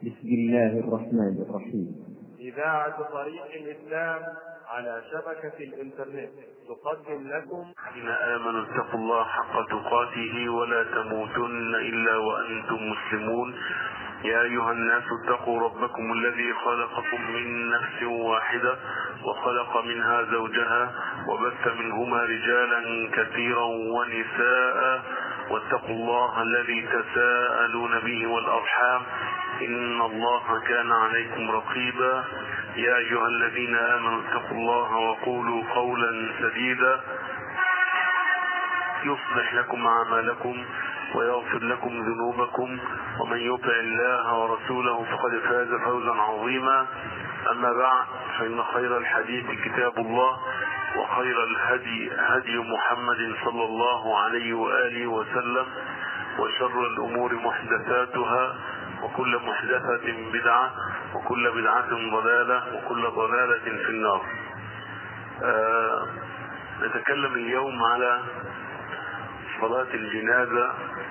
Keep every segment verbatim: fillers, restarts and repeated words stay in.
بسم الله الرحمن الرحيم. إذاعة طريق الإسلام على شبكة الإنترنت تقدم لكم. الذين آمنوا اتقوا الله حق تقاته ولا تموتن إلا وأنتم مسلمون. يا أيها الناس اتقوا ربكم الذي خلقكم من نفس واحدة وخلق منها زوجها وبث منهما رجالا كثيرا ونساء، واتقوا الله الذي تساءلون به والأرحام إن الله كان عليكم رقيبا. يا أيها الذين آمنوا اتقوا الله وقولوا قولا سديدا يصلح لكم أعمالكم ويغفر لكم ذنوبكم، ومن يطع الله ورسوله فقد فاز فوزا عظيما. أما بعد، فإن خير الحديث كتاب الله، وخير الهدي هدي محمد صلى الله عليه وآله وسلم، وشر الأمور محدثاتها، وكل محدثة بدعة، وكل بدعة ضلالة، وكل ضلالة في النار. آه نتكلم اليوم على صلاة الجنازة.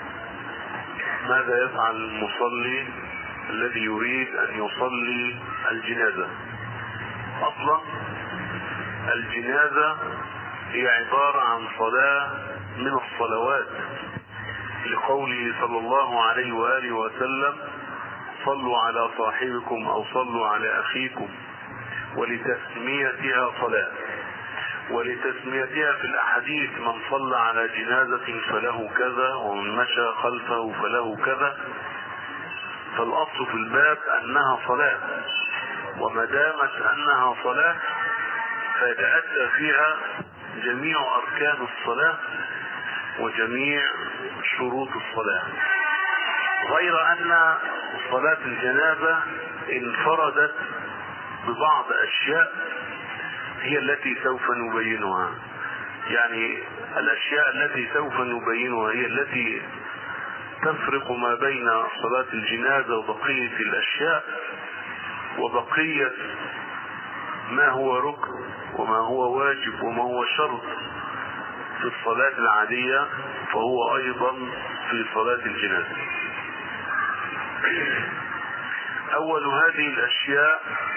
ماذا يفعل المصلي الذي يريد أن يصلي الجنازة؟ أصلا الجنازة هي عبارة عن صلاة من الصلوات، لقوله صلى الله عليه وآله وسلم: صلوا على صاحبكم أو صلوا على أخيكم، ولتسميتها صلاة. ولتسميتها في الأحاديث: من صلى على جنازة فله كذا، ومن مشى خلفه فله كذا. فالأصل في الباب أنها صلاة، وما دامت أنها صلاة فيتأتى فيها جميع أركان الصلاة وجميع شروط الصلاة، غير أن صلاة الجنازة انفردت ببعض أشياء هي التي سوف نبينها. يعني الأشياء التي سوف نبينها هي التي تفرق ما بين صلاة الجنازة وبقية الأشياء، وبقية ما هو ركن وما هو واجب وما هو شرط في الصلاة العادية فهو أيضا في صلاة الجنازة. أول هذه الأشياء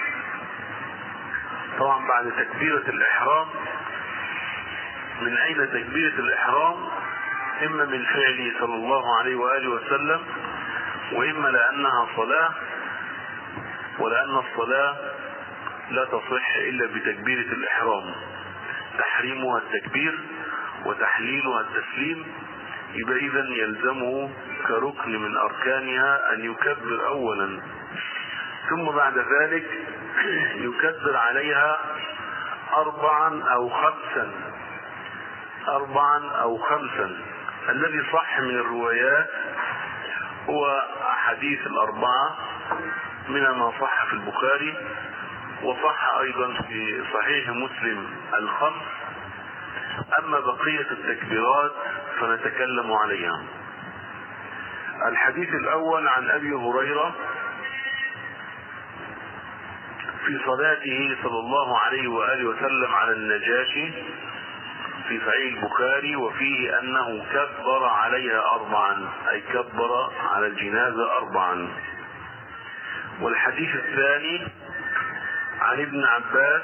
طبعا بعد تكبيرة الإحرام. من أين تكبيرة الإحرام؟ إما من فعله صلى الله عليه وآله وسلم، وإما لأنها صلاة، ولأن الصلاة لا تصح إلا بتكبيرة الإحرام. تحريمها التكبير وتحليلها التسليم، يبقى إذن يلزمه كركن من أركانها أن يكبر أولا، ثم بعد ذلك يكبر عليها أربعا أو خمسا أربعا أو خمسا. الذي صح من الروايات هو حديث الأربعة، من ما صح في البخاري، وصح أيضا في صحيح مسلم الخمس. أما بقية التكبيرات فنتكلم عليها. الحديث الأول عن أبي هريرة في صلاته صلى الله عليه وآله وسلم على النجاشي في صحيح البخاري، وفيه أنه كبر عليها أربعا، أي كبر على الجنازة أربعا. والحديث الثاني عن ابن عباس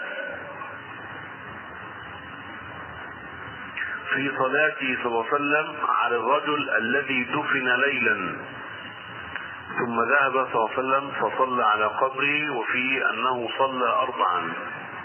في صلاته صلى الله عليه وسلم على الرجل الذي دفن ليلا، ثم ذهب صلى الله عليه وسلم فصلى على قبره، وفيه أنه صلى أربعا.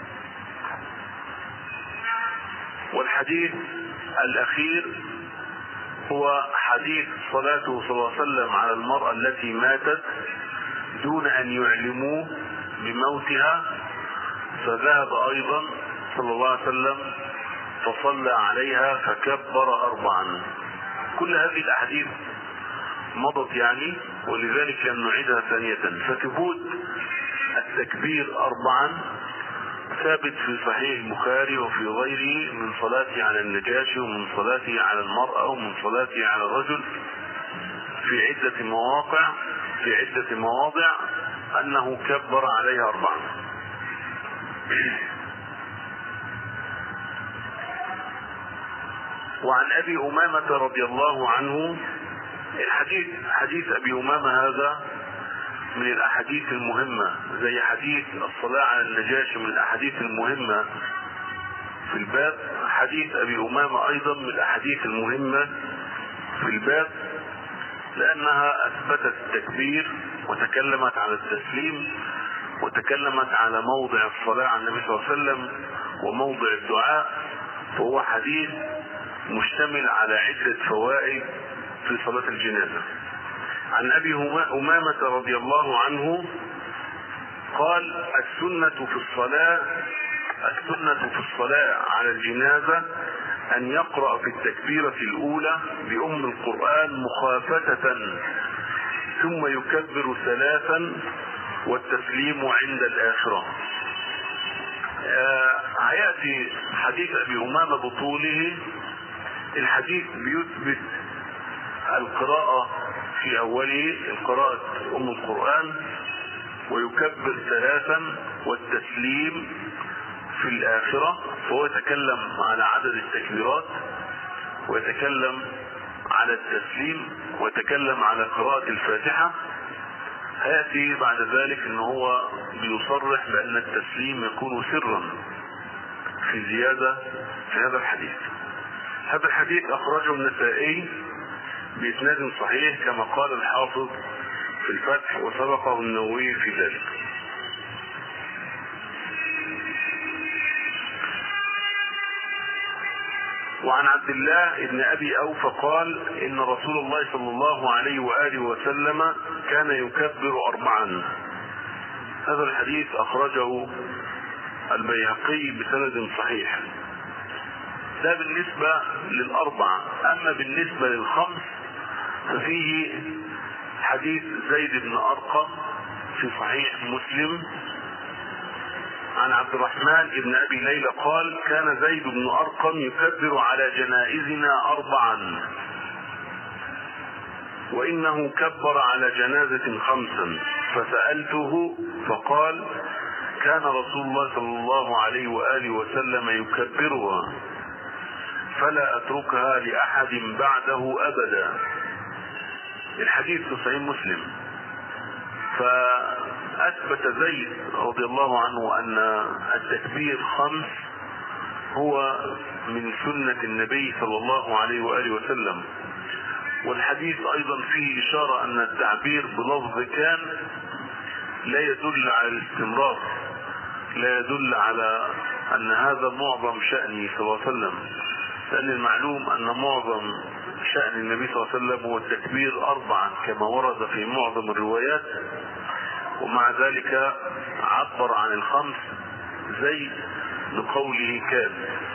والحديث الأخير هو حديث صلاته صلى الله عليه وسلم على المرأة التي ماتت دون أن يعلموه بموتها، فذهب أيضا صلى الله عليه وسلم فصلى عليها فكبر أربعا. كل هذه الأحاديث مضت يعني، ولذلك لم نعيدها ثانية. فثبوت التكبير أربعا ثابت في صحيح البخاري وفي غيره، من صلاته على النجاشي، ومن صلاته على المرأة، ومن صلاته على الرجل، في عدة مواقع في عدة مواضع أنه كبر عليها أربعا. وعن أبي أمامة رضي الله عنه، الحديث حديث أبي أمامة هذا من الاحاديث المهمة، زي حديث الصلاة على النجاشي من الاحاديث المهمة في الباب. حديث ابي امامة ايضا من الاحاديث المهمة في الباب، لانها اثبتت التكبير وتكلمت على التسليم وتكلمت على موضع الصلاة على النبي صلى الله عليه وسلم وموضع الدعاء. فهو حديث مشتمل على عدة فوائد في صلاة الجنازة. عن ابي امامة رضي الله عنه قال: السنة في الصلاة السنة في الصلاة على الجنازة ان يقرأ في التكبيرة الاولى بأم القرآن مخافتة، ثم يكبر ثلاثا والتسليم عند الآخرة. آه هيأتي حديث ابي امامة بطوله. الحديث بيثبت القراءة في اوله، القراءة ام القرآن، ويكبر ثلاثا والتسليم في الاخرة. فهو يتكلم على عدد التكبيرات ويتكلم على التسليم ويتكلم على قراءة الفاتحة. هيأتي بعد ذلك ان هو بيصرح بان التسليم يكون سرا في زيادة في هذا الحديث. هذا الحديث اخرجه النسائي باسناد صحيح كما قال الحافظ في الفتح، وسبقه النووي في ذلك. وعن عبد الله بن ابي اوفى قال: ان رسول الله صلى الله عليه واله وسلم كان يكبر اربعا. هذا الحديث اخرجه البيهقي بسند صحيح. ده بالنسبة للاربعة. اما بالنسبة للخمس ففيه حديث زيد بن ارقم في صحيح مسلم عن عبد الرحمن بن ابي ليلى قال: كان زيد بن ارقم يكبر على جنائزنا اربعا، وانه كبر على جنازة خمسا، فسألته فقال: كان رسول الله صلى الله عليه وآله وسلم يكبرها، فلا اتركها لاحد بعده ابدا. الحديث في صحيح مسلم. فاثبت زيد رضي الله عنه ان التكبير خمس هو من سنة النبي صلى الله عليه وآله وسلم. والحديث ايضا فيه اشارة ان التعبير بلفظ كان لا يدل على الاستمرار، لا يدل على ان هذا معظم شأنه صلى الله عليه وسلم، لان المعلوم ان معظم شأن النبي صلى الله عليه وسلم هو التكبير اربعا كما ورد في معظم الروايات. ومع ذلك عبر عن الخمس زي بقوله كان.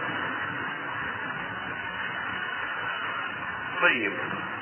طيب،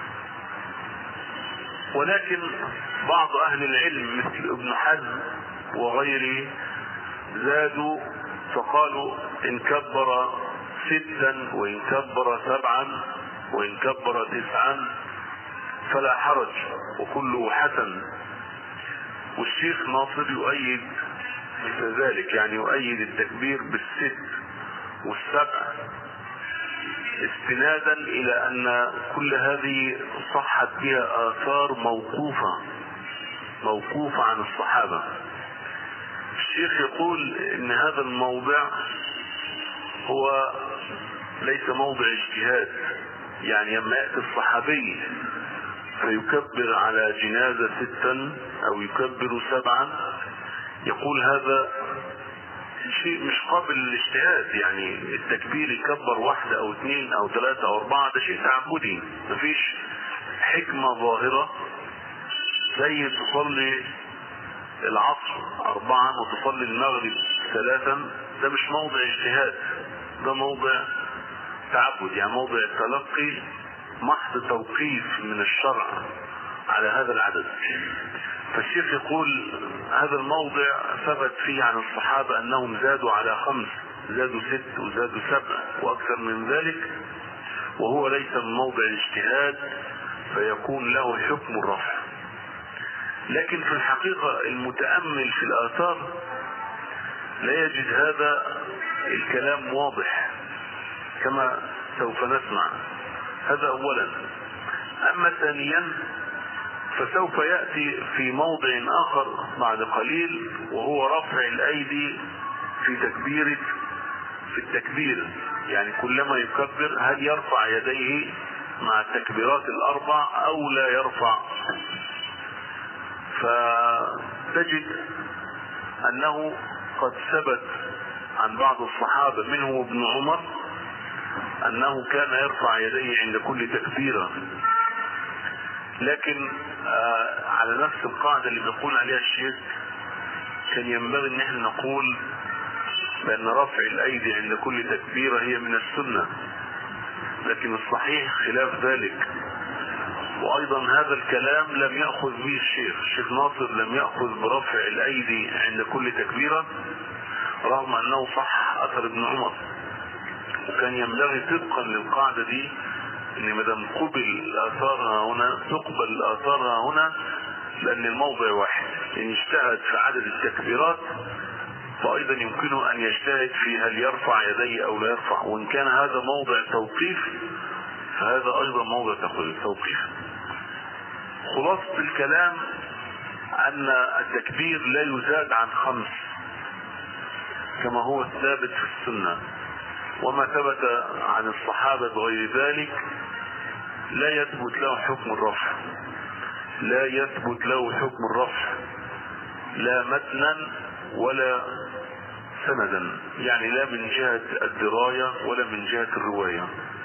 ولكن بعض اهل العلم مثل ابن حزم وغيره زادوا فقالوا: ان كبر ستا وان كبر سبعا وان كبر تسعا فلا حرج وكله حسن. والشيخ ناصر يؤيد مثل ذلك، يعني يؤيد التكبير بالست والسبع استنادا الى ان كل هذه صحت بها اثار موقوفة موقوفة عن الصحابة. الشيخ يقول ان هذا الموضع هو ليس موضع اجتهاد، يعني لما يأتي الصحابي فيكبر على جنازة ستا او يكبر سبعا يقول هذا شيء مش قابل للاجتهاد. يعني التكبير يكبر واحدة او اثنين او ثلاثة او اربعة ده شيء تعبدي، مفيش حكمة ظاهرة زي تصلي العصر اربعا وتصلي المغرب ثلاثا. ده مش موضع اجتهاد، ده موضع تعبد، يعني موضع تلقي محض توقيف من الشرع على هذا العدد. فالشيخ يقول هذا الموضع ثبت فيه عن الصحابة انهم زادوا على خمس، زادوا ست وزادوا سبع واكثر من ذلك، وهو ليس من موضع الاجتهاد فيكون له حكم الرفع. لكن في الحقيقة المتأمل في الآثار لا يجد هذا الكلام واضح كما سوف نسمع. هذا اولا. اما ثانيا فسوف يأتي في موضع آخر بعد قليل وهو رفع الأيدي في تكبير في التكبير، يعني كلما يكبر هل يرفع يديه مع التكبيرات الأربع أو لا يرفع. فتجد أنه قد ثبت عن بعض الصحابة منهم ابن عمر أنه كان يرفع يديه عند كل تكبيرة، لكن آه على نفس القاعدة اللي بيقول عليها الشيخ كان ينبغي ان احنا نقول بأن رفع الأيدي عند كل تكبيرة هي من السنة، لكن الصحيح خلاف ذلك. وأيضا هذا الكلام لم يأخذ به الشيخ الشيخ ناصر، لم يأخذ برفع الأيدي عند كل تكبيرة رغم أنه صح أثر ابن عمر. وكان ينبغي طبقا للقاعدة دي ان مدام قبل اثارها هنا تقبل اثارها هنا، لان الموضع واحد، ان اجتهد في عدد التكبيرات فايضا يمكنه ان يجتهد في هل يرفع يديه او لا يرفع، وان كان هذا موضع توقيف فهذا ايضا موضع توقيف. خلاصة الكلام ان التكبير لا يزاد عن خمس كما هو الثابت في السنة، وما ثبت عن الصحابة بغير ذلك لا يثبت له حكم الرفع، لا يثبت له حكم الرفع لا متنا ولا سندا، يعني لا من جهة الدراية ولا من جهة الرواية.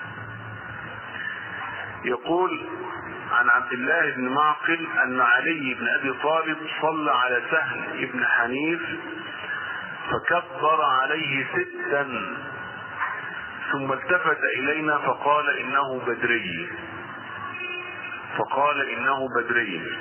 يقول عن عبد الله بن معقل أن علي بن أبي طالب صلى على سهل بن حنيف فكبر عليه ستا ثم التفت إلينا فقال إنه بدري فقال إنه بدري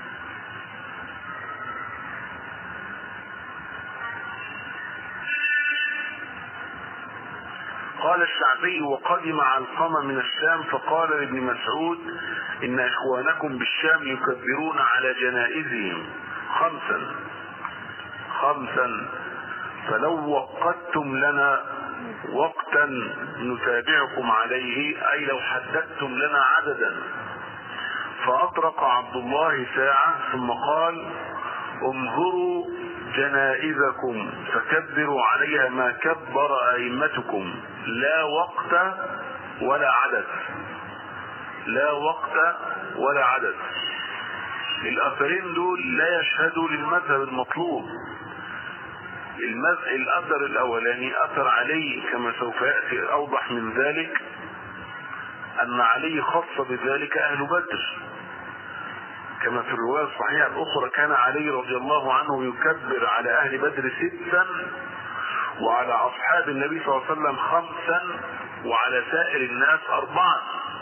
قال الشعبي وقدم علقمة من الشام فقال لابن مسعود إن إخوانكم بالشام يكبرون على جنائزهم خمسا خمسا فلو وقتم لنا وقتا نتابعكم عليه، أي لو حددتم لنا عددا. فأطرق عبد الله ساعة ثم قال انظروا جنائزكم فكبروا عليها ما كبر أئمتكم لا وقت ولا عدد، لا وقت ولا عدد. الأثرين دول لا يشهدوا للمذهب المطلوب. الأثر الأولاني أثر علي كما سوف يأتي أوضح من ذلك أن علي خص بذلك أهل بدر، كما في الرواية الصحيحة الأخرى كان علي رضي الله عنه يكبر على أهل بدر ستا وعلى أصحاب النبي صلى الله عليه وسلم خمسا وعلى سائر الناس أربعا.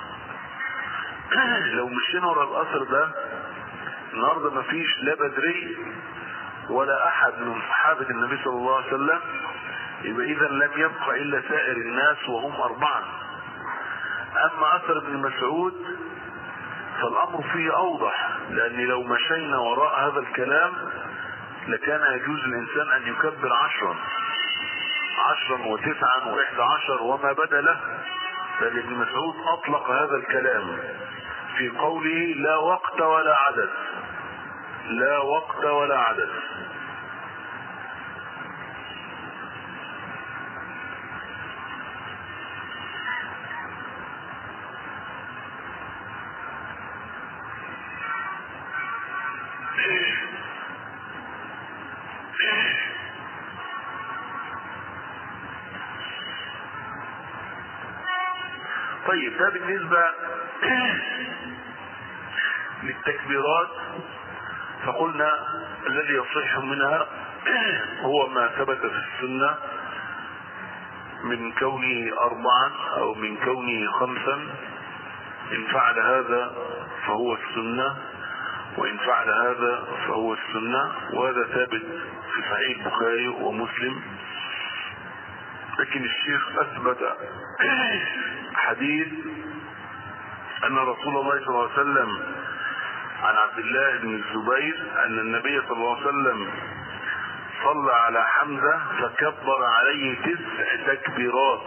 لو مشينا ورا الأثر ده النهارده مفيش لا بدري ولا أحد من صحابة النبي صلى الله عليه وسلم، يبقى إذا لم يبقى إلا سائر الناس وهم أربعا. أما أثر ابن مسعود فالأمر فيه أوضح، لأن لو مشينا وراء هذا الكلام لكان يجوز الإنسان أن يكبر عشرا عشرا وتسعا وإحدى عشر وما بدا له، لأن ابن مسعود أطلق هذا الكلام في قوله لا وقت ولا عدد، لا وقت ولا عدد. طيب ده بالنسبة للتكبيرات، فقلنا الذي يصح منها هو ما ثبت في السنة من كونه أربعا أو من كونه خمسا. إن فعل هذا فهو السنة وإن فعل هذا فهو السنة، وهذا ثابت في صحيح البخاري ومسلم. لكن الشيخ أثبت حديث أن رسول الله صلى الله عليه وسلم عن عبد الله بن الزبير أن النبي صلى الله عليه وسلم صلى على حمزة فكبر عليه تسع تكبيرات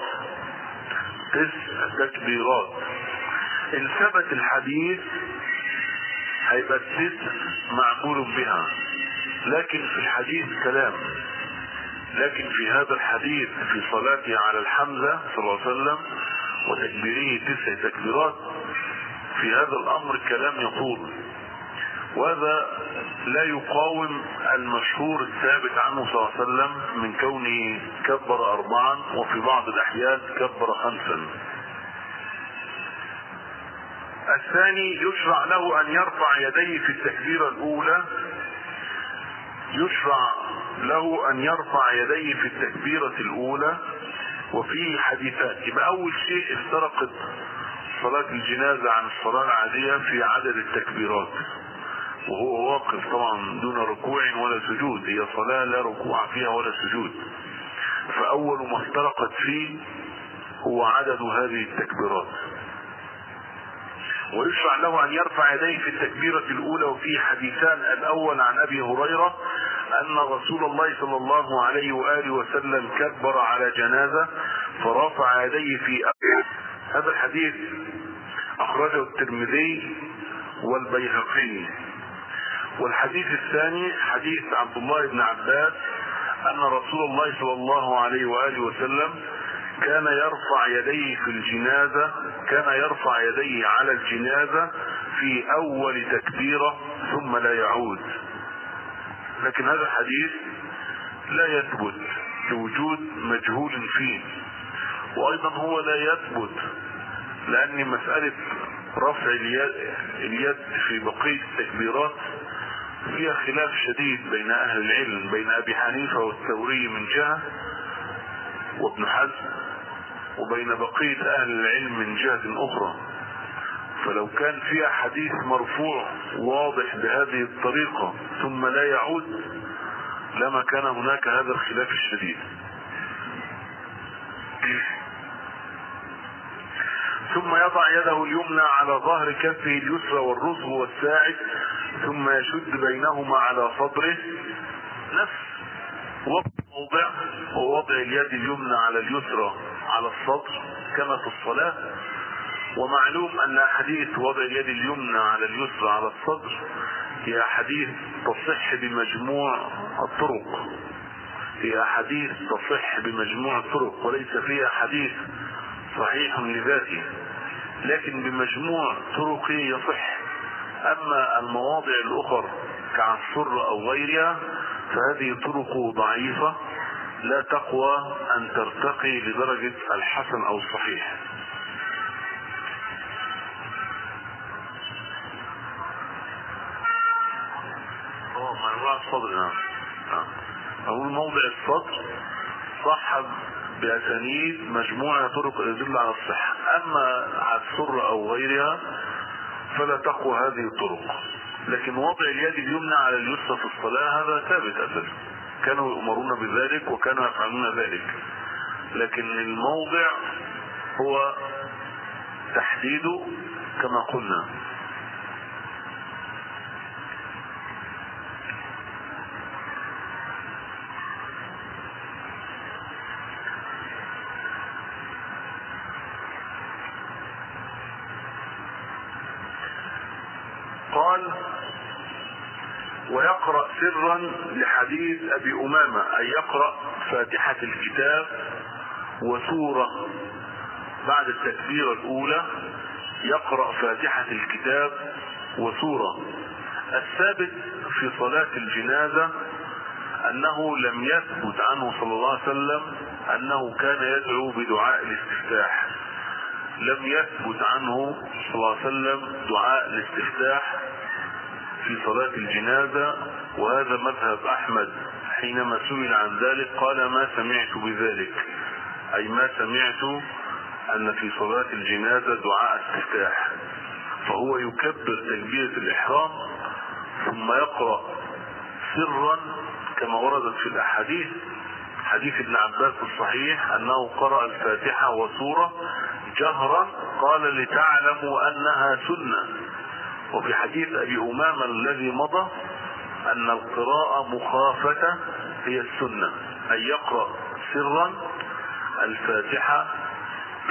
تسع تكبيرات. إن ثبت الحديث هيبقى الست معمول بها، لكن في الحديث كلام. لكن في هذا الحديث في صلاته على الحمزة صلى الله عليه وسلم وتكبيره تسع تكبيرات، في هذا الامر كلام يطول، وهذا لا يقاوم المشهور الثابت عنه صلى الله عليه وسلم من كونه كبر اربعا وفي بعض الاحيان كبر خمسا. الثاني يشرع له ان يرفع يديه في التكبيرة الاولى، يشرع له ان يرفع يديه في التكبيرة الاولى وفيه حديثان. يبقى اول شيء افترقت صلاة الجنازة عن الصلاة العادية في عدد التكبيرات، وهو واقف طبعا دون ركوع ولا سجود، هي صلاة لا ركوع فيها ولا سجود، فاول ما افترقت فيه هو عدد هذه التكبيرات. ويشرع له ان يرفع يديه في التكبيرة الاولى وفيه حديثان. الاول عن ابي هريرة ان رسول الله صلى الله عليه وآله وسلم كبر على جنازة فرفع يديه في أبي. هذا الحديث اخرجه الترمذي والبيهقي. والحديث الثاني حديث عبد الله بن عباس ان رسول الله صلى الله عليه وآله وسلم كان يرفع يديه في الجنازة، كان يرفع يديه على الجنازة في اول تكبيرة ثم لا يعود. لكن هذا الحديث لا يثبت لوجود مجهول فيه، وايضا هو لا يثبت لان مسألة رفع اليد, اليد في بقية التكبيرات فيها خلاف شديد بين اهل العلم، بين ابي حنيفة والثوري من جهة وابن حزم، وبين بقية اهل العلم من جهة اخرى. فلو كان فيها حديث مرفوع واضح بهذه الطريقة ثم لا يعود لما كان هناك هذا الخلاف الشديد. ثم يضع يده اليمنى على ظهر كفه اليسرى والرسغ والساعد ثم يشد بينهما على صدره. نفس وضع موضع ووضع اليد اليمنى على اليسرى على الصدر كما في الصلاة. ومعلوم ان احاديث وضع اليد اليمنى على اليسرى على الصدر هي احاديث تصح بمجموع الطرق، هي احاديث تصح بمجموع الطرق وليس فيها حديث صحيح لذاته، لكن بمجموع طرقه يصح. اما المواضع الاخرى كعالسرة او غيرها فهذه طرق ضعيفة لا تقوى ان ترتقي لدرجة الحسن او الصحيح. موضع الصدر نعم. اقول موضع الصدر صح باسانيد مجموعة طرق يدل على الصحة، اما على السرة او غيرها فلا تقوى هذه الطرق. لكن وضع اليد اليمنى على اليسرى في الصلاة هذا ثابت اساسا، كانوا يؤمرون بذلك وكانوا يفعلون ذلك، لكن الموضع هو تحديده كما قلنا. قال ويقرأ سرا لحديث ابي امامة، اي يقرأ فاتحة الكتاب وسورة بعد التكبيرة الاولى، يقرأ فاتحة الكتاب وسورة. الثابت في صلاة الجنازة انه لم يثبت عنه صلى الله عليه وسلم انه كان يدعو بدعاء الاستفتاح، لم يثبت عنه صلى الله عليه وسلم دعاء الاستفتاح في صلاة الجنازة. وهذا مذهب احمد حينما سئل عن ذلك قال ما سمعت بذلك، اي ما سمعت ان في صلاة الجنازة دعاء استفتاح. فهو يكبر تكبيرة الاحرام ثم يقرأ سرا كما وردت في الاحاديث، حديث ابن عباس الصحيح انه قرأ الفاتحة وسورة جهرا قال لتعلموا انها سنة. وفي حديث ابي امامة الذي مضى ان القراءة مخافة هي السنة، اي يقرأ سرا الفاتحة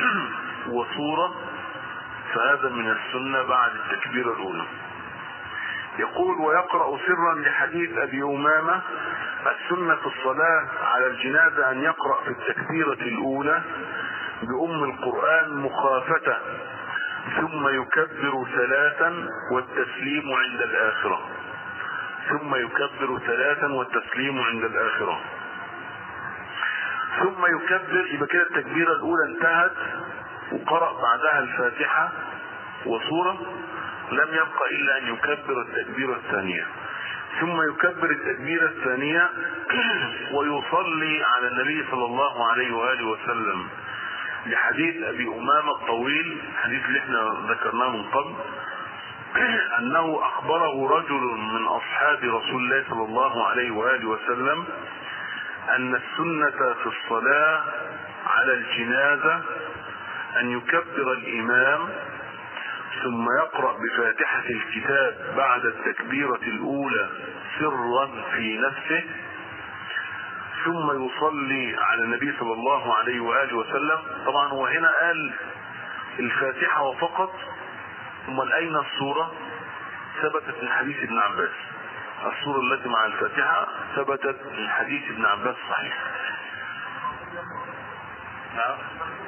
وسورة، فهذا من السنة بعد التكبيرة الاولى. يقول: ويقرأ سرا لحديث أبي أمامة: السنة في الصلاة على الجنازة أن يقرأ في التكبيرة الأولى بأم القرآن مخافته، ثم يكبر ثلاثا والتسليم عند الآخرة. ثم يكبر ثلاثا والتسليم عند الآخرة. ثم يكبر، يبقى كده التكبيرة الأولى انتهت، وقرأ بعدها الفاتحة وسورة، لم يبقى إلا أن يكبر التكبيرة الثانية. ثم يكبر التكبيرة الثانية ويصلي على النبي صلى الله عليه وآله وسلم، لحديث أبي أمامة الطويل، الحديث اللي احنا ذكرناه من قبل، أنه أخبره رجل من أصحاب رسول الله صلى الله عليه وآله وسلم أن السنة في الصلاة على الجنازة أن يكبر الإمام ثم يقرأ بفاتحة الكتاب بعد التكبيرة الأولى سرا في نفسه، ثم يصلي على النبي صلى الله عليه وآله وسلم. طبعا هو هنا قال الفاتحة وفقط، ثم أين السورة؟ ثبتت من حديث ابن عباس. السورة التي مع الفاتحة ثبتت من حديث ابن عباس صحيح. نعم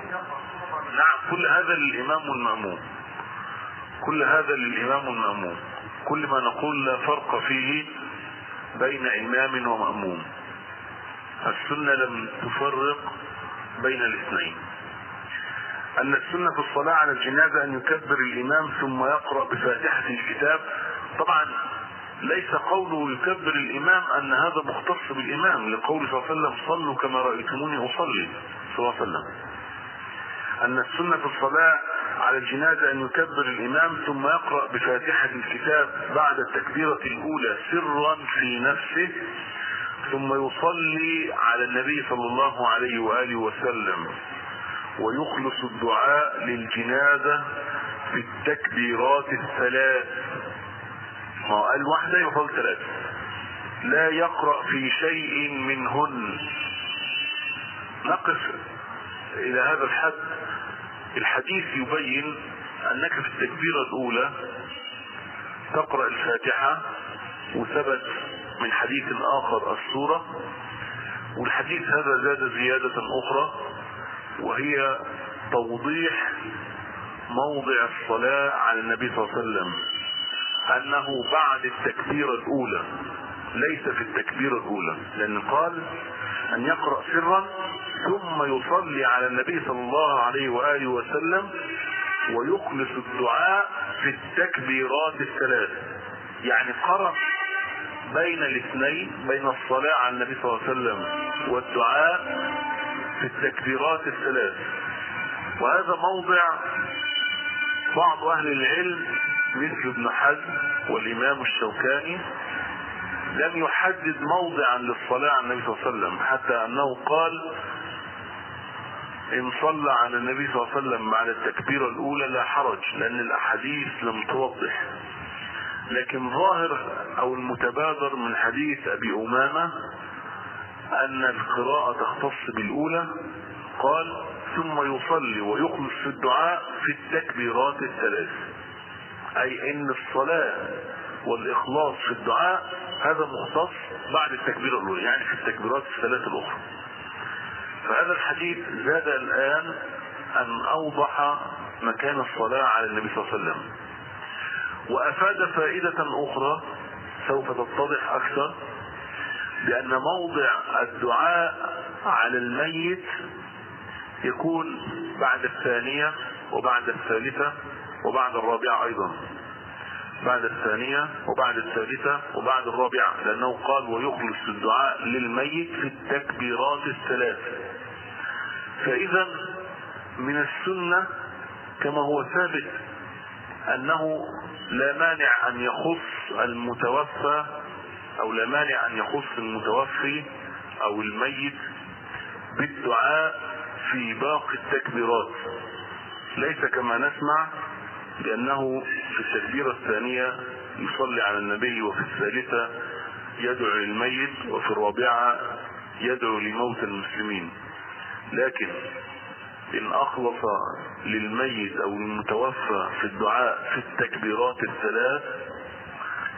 نعم كل هذا للإمام والمأموم، كل هذا للإمام والمأموم. كل ما نقول لا فرق فيه بين إمام ومأموم. السنة لم تفرق بين الاثنين. أن السنة في الصلاة على الجنازة أن يكبر الإمام ثم يقرأ بفاتحة الكتاب. طبعا ليس قوله يكبر الإمام أن هذا مختص بالإمام، لقول صلى الله عليه وسلم: صلوا كما رأيتموني أصلي صلى الله عليه وسلم. أن السنة في الصلاة على الجنازة أن يكبر الإمام ثم يقرأ بفاتحة الكتاب بعد التكبيرة الأولى سرا في نفسه، ثم يصلي على النبي صلى الله عليه وآله وسلم ويخلص الدعاء للجنازة في التكبيرات الثلاث. ما قال واحدة يفضل ثلاث، لا يقرأ في شيء منهن. نقف إلى هذا الحد. الحديث يبين أنك في التكبيرة الأولى تقرأ الفاتحة، وثبت من حديث آخر السورة، والحديث هذا زاد زيادة أخرى، وهي توضيح موضع الصلاة على النبي صلى الله عليه وسلم، أنه بعد التكبيرة الأولى، ليس في التكبيرة الأولى، لأن قال أن يقرأ سرا ثم يصلي على النبي صلى الله عليه وآله وسلم ويخلص الدعاء في التكبيرات الثلاث. يعني قرأ بين الاثنين، بين الصلاة على النبي صلى الله عليه وسلم والدعاء في التكبيرات الثلاث. وهذا موضع بعض أهل العلم مثل ابن حزم والإمام الشوكاني لم يحدد موضعا للصلاة على النبي صلى الله عليه وسلم، حتى أنه قال: إن صلى على النبي صلى الله عليه وسلم بعد التكبيرة الأولى لا حرج، لأن الأحاديث لم توضح. لكن ظاهر أو المتبادر من حديث أبي أمامة أن القراءة تختص بالأولى. قال: ثم يصلي ويخلص في الدعاء في التكبيرات الثلاث، أي إن الصلاة والإخلاص في الدعاء هذا مختص بعد التكبيرة الأولى، يعني في التكبيرات الثلاث الأخرى. فهذا الحديث زاد الآن أن أوضح مكان الصلاة على النبي صلى الله عليه وسلم، وأفاد فائدة أخرى سوف تتضح أكثر، بأن موضع الدعاء على الميت يكون بعد الثانية وبعد الثالثة وبعد الرابعة أيضا، بعد الثانية وبعد الثالثة وبعد الرابعة، لأنه قال: ويخلص الدعاء للميت في التكبيرات الثلاث. فإذا من السنة كما هو ثابت أنه لا مانع أن يخص المتوفى أو لا مانع أن يخص المتوفي أو الميت بالدعاء في باقي التكبيرات، ليس كما نسمع بأنه في التكبيرة الثانية يصلي على النبي، وفي الثالثة يدعو للميت، وفي الرابعة يدعو لموت المسلمين. لكن إن أخلص للميت أو المتوفى في الدعاء في التكبيرات الثلاث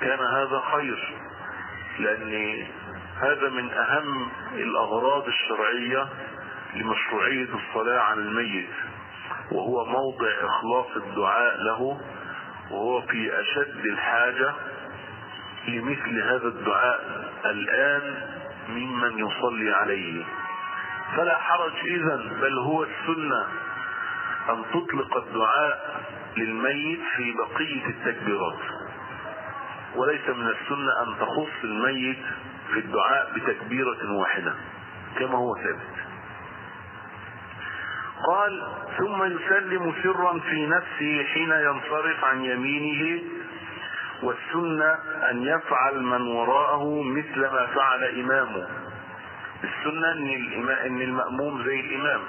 كان هذا خير، لأن هذا من أهم الأغراض الشرعية لمشروعية الصلاة على الميت، وهو موضع إخلاص الدعاء له، وهو في أشد الحاجة لمثل هذا الدعاء الآن ممن يصلي عليه. فلا حرج إذن، بل هو السنة أن تطلق الدعاء للميت في بقية التكبيرات، وليس من السنة أن تخص الميت في الدعاء بتكبيرة واحدة كما هو ثابت. قال: ثم يسلم سرا في نفسه حين ينصرف عن يمينه، والسنة أن يفعل من وراءه مثل ما فعل إمامه. السنة أن المأموم زي الإمام.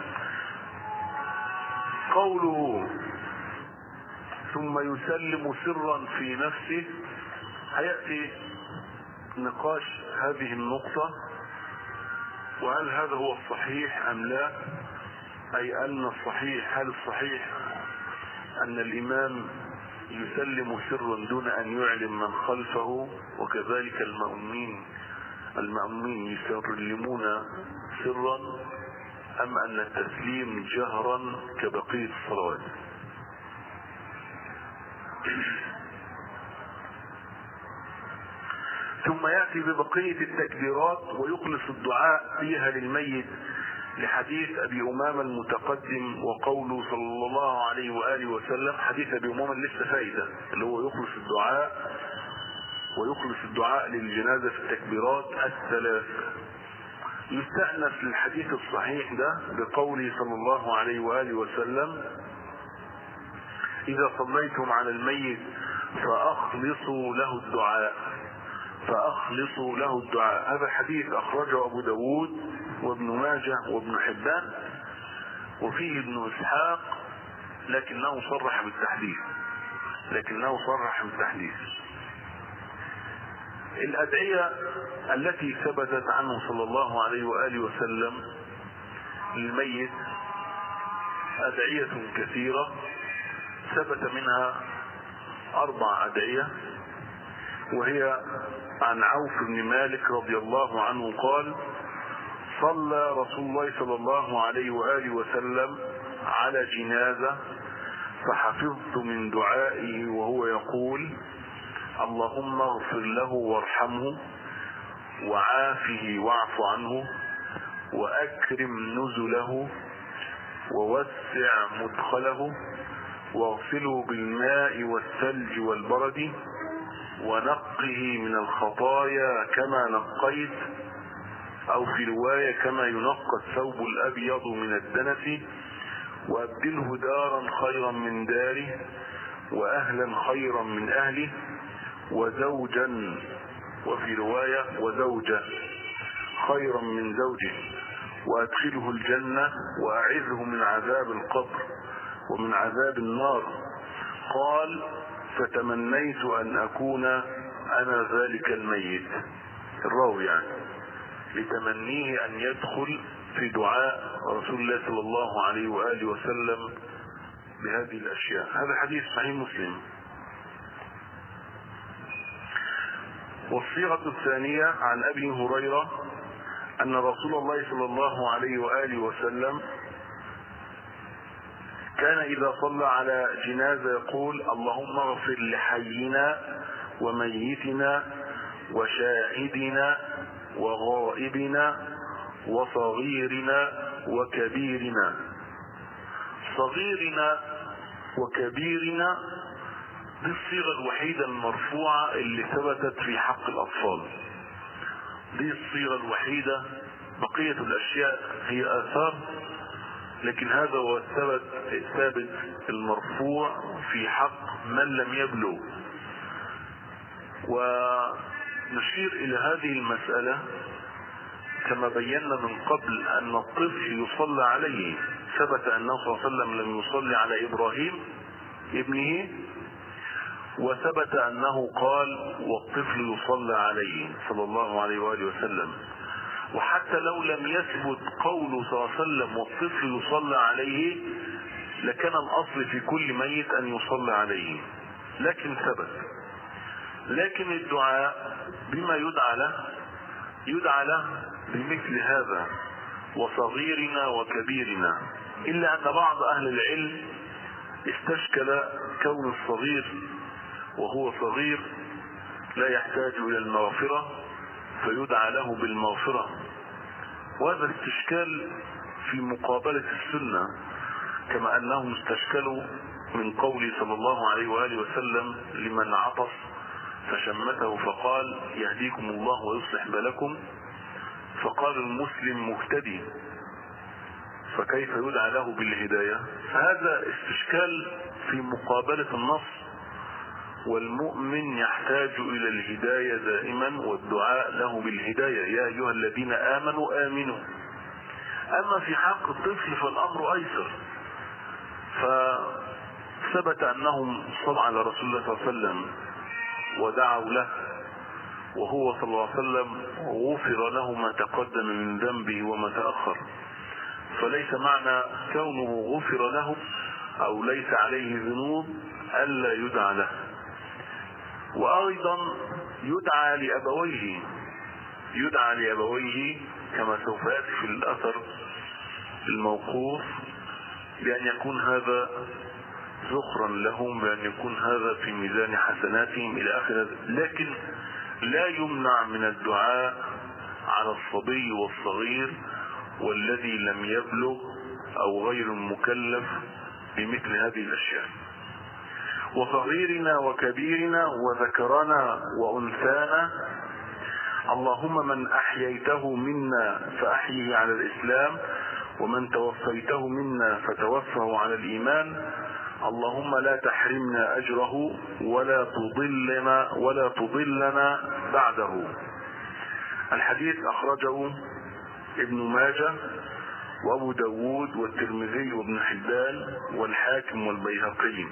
قوله ثم يسلم سرا في نفسه، هيأتي نقاش هذه النقطة، وهل هذا هو الصحيح أم لا؟ أي أن الصحيح، هل الصحيح أن الإمام يسلم سرا دون أن يعلم من خلفه، وكذلك المأمومين المأمومين يسلمون سرا، أم أن التسليم جهرا كبقية الصلوات؟ ثم يأتي ببقية التكبيرات ويخلص الدعاء فيها للميت، لحديث أبي أمامة المتقدم، وقوله صلى الله عليه وآله وسلم، حديث أبي أمامة لسه فايدة، اللي هو يخلص الدعاء ويخلص الدعاء للجنازة في التكبيرات الثلاث. يستأنس للحديث الصحيح ده بقوله صلى الله عليه وآله وسلم: إذا صليتم على الميت فأخلصوا له الدعاء فأخلصوا له الدعاء. هذا حديث أخرجه أبو داود وابن ماجه وابن حبان، وفيه ابن إسحاق لكنه صرح بالتحديث لكنه صرح بالتحديث. الأدعية التي ثبتت عنه صلى الله عليه وآله وسلم للميت أدعية كثيرة، ثبت منها أربع أدعية، وهي عن عوف بن مالك رضي الله عنه قال: صلى رسول الله صلى الله عليه وآله وسلم على جنازة، فحفظت من دعائه وهو يقول: اللهم اغفر له وارحمه وعافه واعف عنه وأكرم نزله ووسع مدخله واغسله بالماء والثلج والبرد ونقه من الخطايا كما نقيت، أو في رواية كما ينقى الثوب الأبيض من الدنس، وأبدله دارا خيرا من داره وأهلا خيرا من أهله وزوجا، وفي رواية وزوجة خيرا من زوجه، وأدخله الجنة وأعذه من عذاب القبر ومن عذاب النار. قال: فتمنيت أن أكون أنا ذلك الميت. الراوي يعني لتمنيه أن يدخل في دعاء رسول الله صلى الله عليه وآله وسلم بهذه الأشياء. هذا حديث صحيح مسلم. والصيغة الثانية عن أبي هريرة أن رسول الله صلى الله عليه وآله وسلم كان إذا صلى على جنازة يقول: اللهم اغفر لحينا وميتنا وشاهدنا وغائبنا وصغيرنا وكبيرنا. صغيرنا وكبيرنا دي الصيغة الوحيدة المرفوعة اللي ثبتت في حق الأطفال، دي الصيغة الوحيدة، بقية الأشياء هي آثار، لكن هذا هو الثبت الثابت المرفوع في حق من لم يبلغ. ونشير إلى هذه المسألة كما بينا من قبل أن الطفل يصلى عليه، ثبت أنه صلى الله عليه وسلم لم يصلي على إبراهيم ابنه، وثبت أنه قال: والطفل يصلى عليه صلى الله عليه وآله وسلم. وحتى لو لم يثبت قوله صلى الله عليه وسلم والطفل يصلى عليه، لكان الأصل في كل ميت أن يصلى عليه، لكن ثبت. لكن الدعاء بما يدعى له يدعى له بمثل هذا وصغيرنا وكبيرنا، إلا أن بعض أهل العلم استشكل كون الصغير وهو صغير لا يحتاج إلى المغفرة فيدعى له بالمغفرة، وهذا استشكال في مقابلة السنة، كما أنهم استشكلوا من قول صلى الله عليه وآله وسلم لمن عطس فشمته فقال يهديكم الله ويصلح بالكم، فقال المسلم مهتدي فكيف يدعى له بالهداية؟ هذا استشكال في مقابلة النص، والمؤمن يحتاج إلى الهداية دائما والدعاء له بالهداية، يا أيها الذين آمنوا آمنوا. أما في حق الطفل فالأمر أيسر، فثبت أنهم صلوا على رسول الله صلى الله عليه وسلم ودعوا له، وهو صلى الله عليه وسلم غفر له ما تقدم من ذنبه وما تأخر، فليس معنى كونه غفر له أو ليس عليه ذنوب ألا يدعى له. وأيضا يدعى لأبويه يدعى لأبويه كما سوف يأتي في الأثر الموقوف، بأن يكون هذا ذخرا لهم، بأن يكون هذا في ميزان حسناتهم إلى آخر. لكن لا يمنع من الدعاء على الصبي والصغير والذي لم يبلغ أو غير مكلف بمثل هذه الأشياء. وصغيرنا وكبيرنا وذكرنا وأنثانا، اللهم من أحييته منا فأحيه على الإسلام، ومن توفيته منا فتوفه على الإيمان، اللهم لا تحرمنا أجره ولا تضلنا ولا تضلنا بعده. الحديث أخرجه ابن ماجه وأبو داود والترمذي وابن حبان والحاكم والبيهقي.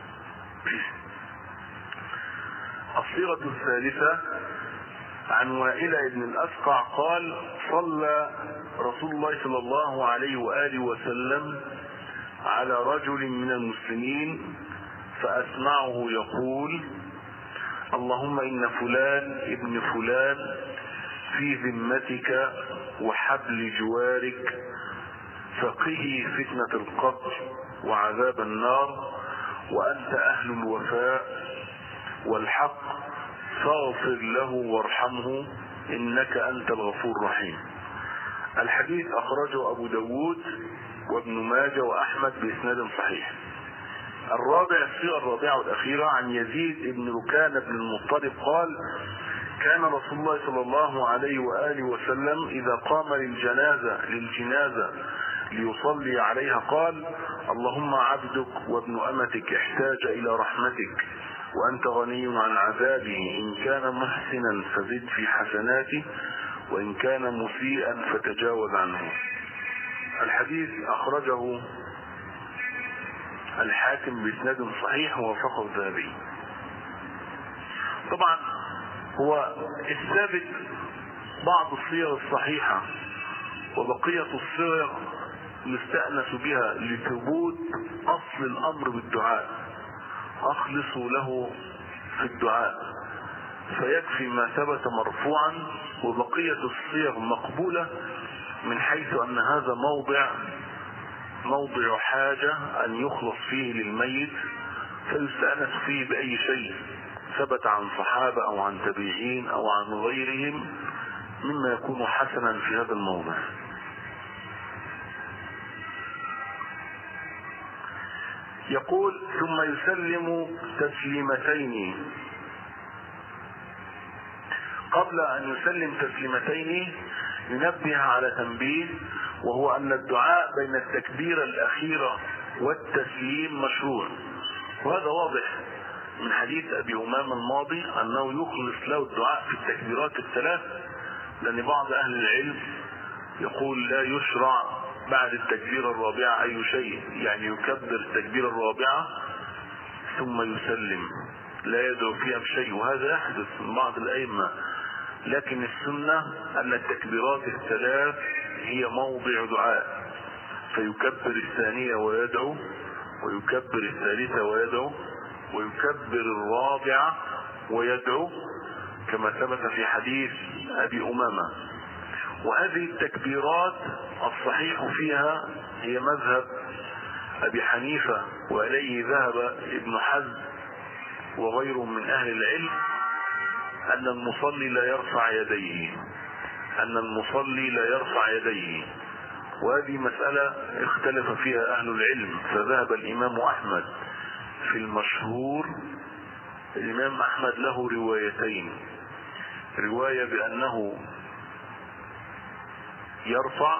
الصيغة الثالثة عن وائل بن الأسقع قال صلى رسول الله صلى الله عليه وآله وسلم على رجل من المسلمين فأسمعه يقول اللهم إن فلان ابن فلان في ذمتك وحبل جوارك، فقه فتنة القبر وعذاب النار، وأنت أهل الوفاء والحق، فاغفر له وارحمه إنك أنت الغفور الرحيم. الحديث أخرجه أبو داود وابن ماجه وأحمد بإسناد صحيح. الرابع الصيغة الرابعة والأخيرة عن يزيد بن ركان بن المطلب قال كان رسول الله صلى الله عليه وآله وسلم إذا قام للجنازة للجنازة ليصلي عليها قال اللهم عبدك وابن أمتك احتاج إلى رحمتك وأنت غني عن عذابه، إن كان محسنا فزد في حسناته وإن كان مسيئا فتجاوز عنه. الحديث أخرجه الحاكم بإسناد صحيح ووافقه الذهبي. طبعا هو الثابت بعض الصيغ الصحيحة وبقية الصيغ يستأنس بها لثبوت أصل الأمر بالدعاء، أخلصوا له في الدعاء، فيكفي ما ثبت مرفوعا، وبقية الصيغ مقبولة من حيث أن هذا موضع موضع حاجة أن يخلص فيه للميت، فيستأنس فيه بأي شيء ثبت عن صحابة أو عن تابعين أو عن غيرهم مما يكون حسنا في هذا الموضع. يقول ثم يسلم تسليمتين. قبل أن يسلم تسليمتين ينبه على تنبيه، وهو أن الدعاء بين التكبيرة الأخيرة والتسليم مشروع، وهذا واضح من حديث أبي أمامة الماضي أنه يخلص له الدعاء في التكبيرات الثلاث، لأن بعض أهل العلم يقول لا يشرع بعد التكبيرة الرابعة أي شيء، يعني يكبر التكبيرة الرابعة ثم يسلم لا يدعو فيها بشيء، وهذا يحدث من بعض الأئمة، لكن السنة أن التكبيرات الثلاث هي موضع دعاء، فيكبر الثانية ويدعو، ويكبر الثالثة ويدعو، ويكبر الرابعة ويدعو كما ثبت في حديث أبي أمامة. وهذه التكبيرات الصحيح فيها هي مذهب أبي حنيفة، وإليه ذهب ابن حزم وغيره من أهل العلم، أن المصلي لا يرفع يديه أن المصلي لا يرفع يديه وهذه مسألة اختلف فيها أهل العلم. فذهب الإمام أحمد في المشهور. الإمام أحمد له روايتين، رواية بأنه يرفع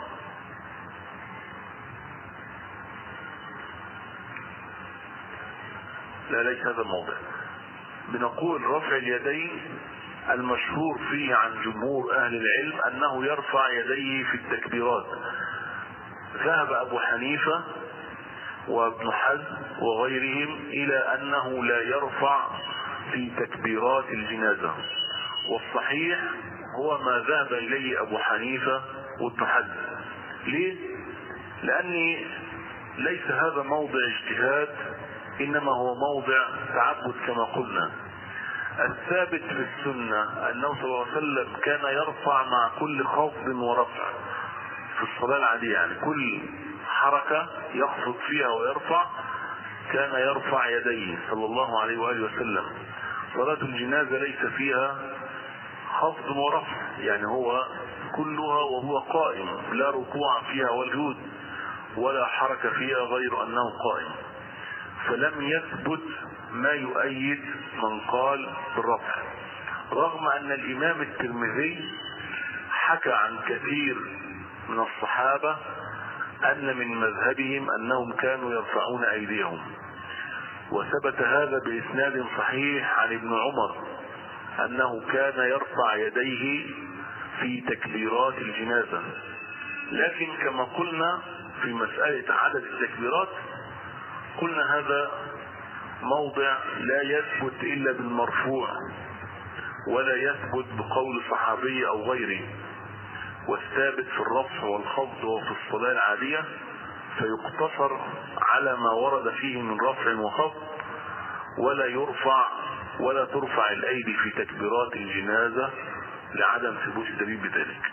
لا ليس هذا الموضع. بنقول رفع اليدين المشهور فيه عن جمهور أهل العلم أنه يرفع يديه في التكبيرات. ذهب أبو حنيفة وابن حزم وغيرهم إلى أنه لا يرفع في تكبيرات الجنازة، والصحيح هو ما ذهب إليه أبو حنيفة وابن حزم. ليه؟ لأن ليس هذا موضع اجتهاد، إنما هو موضع تعبد كما قلنا. الثابت في السنة أنه صلى الله عليه وسلم كان يرفع مع كل خفض ورفع في الصلاة العادية، يعني كل حركة يخفض فيها ويرفع كان يرفع يديه صلى الله عليه وآله وسلم. صلاة الجنازة ليس فيها خفض ورفع، يعني هو كلها وهو قائم، لا ركوع فيها والجود ولا حركة فيها غير أنه قائم. فلم يثبت ما يؤيد من قال بالرفع، رغم أن الإمام الترمذي حكى عن كثير من الصحابة أن من مذهبهم أنهم كانوا يرفعون أيديهم، وثبت هذا بإسناد صحيح عن ابن عمر أنه كان يرفع يديه في تكبيرات الجنازة. لكن كما قلنا في مسألة عدد التكبيرات قلنا هذا موضع لا يثبت إلا بالمرفوع ولا يثبت بقول صحابي أو غيره، والثابت في الرفع والخفض وفي الصلاة العادية فيقتصر على ما ورد فيه من رفع وخفض، ولا يرفع ولا ترفع الأيدي في تكبيرات الجنازة لعدم ثبوت الدليل بذلك.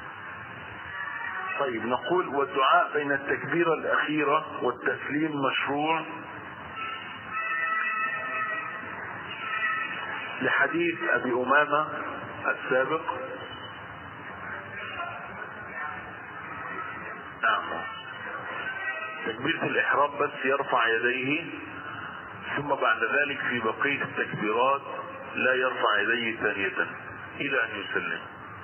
طيب نقول والدعاء بين التكبيرة الأخيرة والتسليم مشروع لحديث أبي أمامة السابق. نعم، تكبيرة الإحرام بس يرفع يديه، ثم بعد ذلك في بقية التكبيرات لا يرفع يديه ثانية إلى أن يسلم.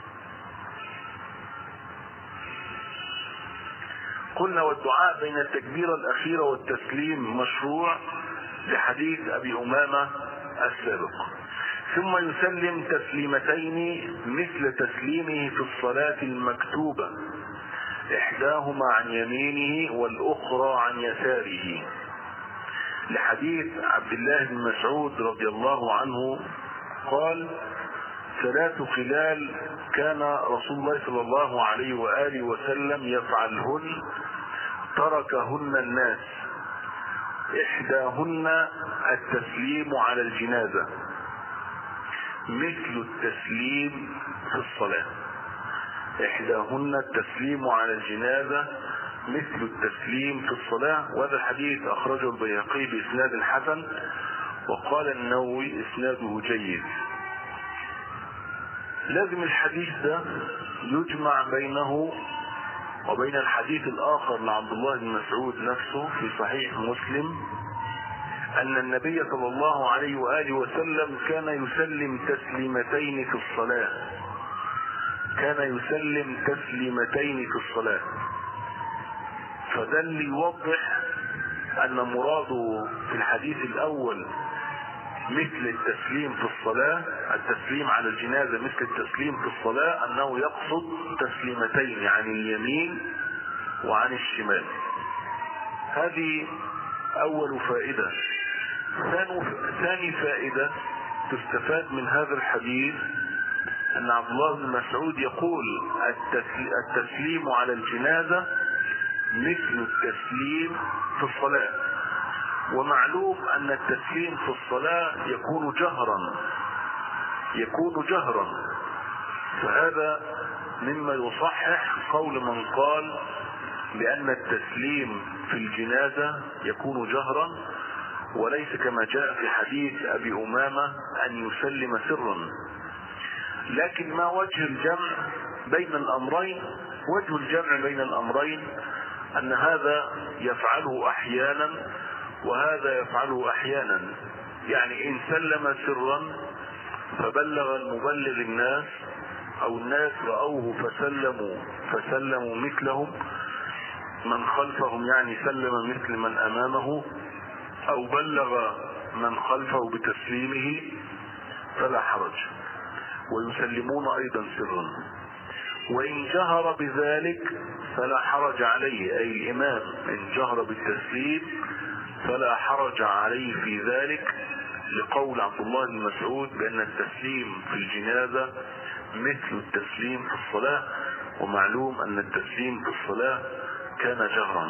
قلنا والدعاء بين التكبيرة الأخيرة والتسليم مشروع لحديث أبي أمامة السابق. ثم يسلم تسليمتين مثل تسليمه في الصلاة المكتوبة، إحداهما عن يمينه والأخرى عن يساره، لحديث عبد الله بن مسعود رضي الله عنه قال ثلاث خلال كان رسول الله صلى الله عليه وآله وسلم يفعلهن تركهن الناس، إحداهن التسليم على الجنازة مثل التسليم في الصلاة إحداهن التسليم على الجنازة مثل التسليم في الصلاة. وهذا الحديث أخرجه البيهقي بإسناد حسن، وقال النووي إسناده جيد. لازم الحديث ده يجمع بينه وبين الحديث الآخر لعبد الله بن مسعود نفسه في صحيح مسلم أن النبي صلى الله عليه وآله وسلم كان يسلم تسليمتين في الصلاة كان يسلم تسليمتين في الصلاة فده اللي يوضح أن مراده في الحديث الأول مثل التسليم في الصلاة، التسليم على الجنازة مثل التسليم في الصلاة، أنه يقصد تسليمتين عن اليمين وعن الشمال. هذه أول فائدة. ثاني فائدة تستفاد من هذا الحديث أن عبد الله بن مسعود يقول التسليم على الجنازة مثل التسليم في الصلاة، ومعلوم أن التسليم في الصلاة يكون جهرا يكون جهرا فهذا مما يصحح قول من قال بأن التسليم في الجنازة يكون جهرا، وليس كما جاء في حديث أبي أمامة أن يسلم سرا. لكن ما وجه الجمع بين الأمرين؟ وجه الجمع بين الأمرين أن هذا يفعله أحيانا وهذا يفعله أحيانا. يعني إن سلم سرا فبلغ المبلغ الناس أو الناس رأوه فسلموا فسلموا مثلهم، من خلفهم يعني سلم مثل من أمامه، أو بلغ من خلفه بتسليمه فلا حرج، ويسلمون أيضا سرا. وإن جهر بذلك فلا حرج عليه، أي الإمام إن جهر بالتسليم فلا حرج عليه في ذلك، لقول عبد الله بن مسعود بأن التسليم في الجنازة مثل التسليم في الصلاة، ومعلوم أن التسليم في الصلاة كان جهرا.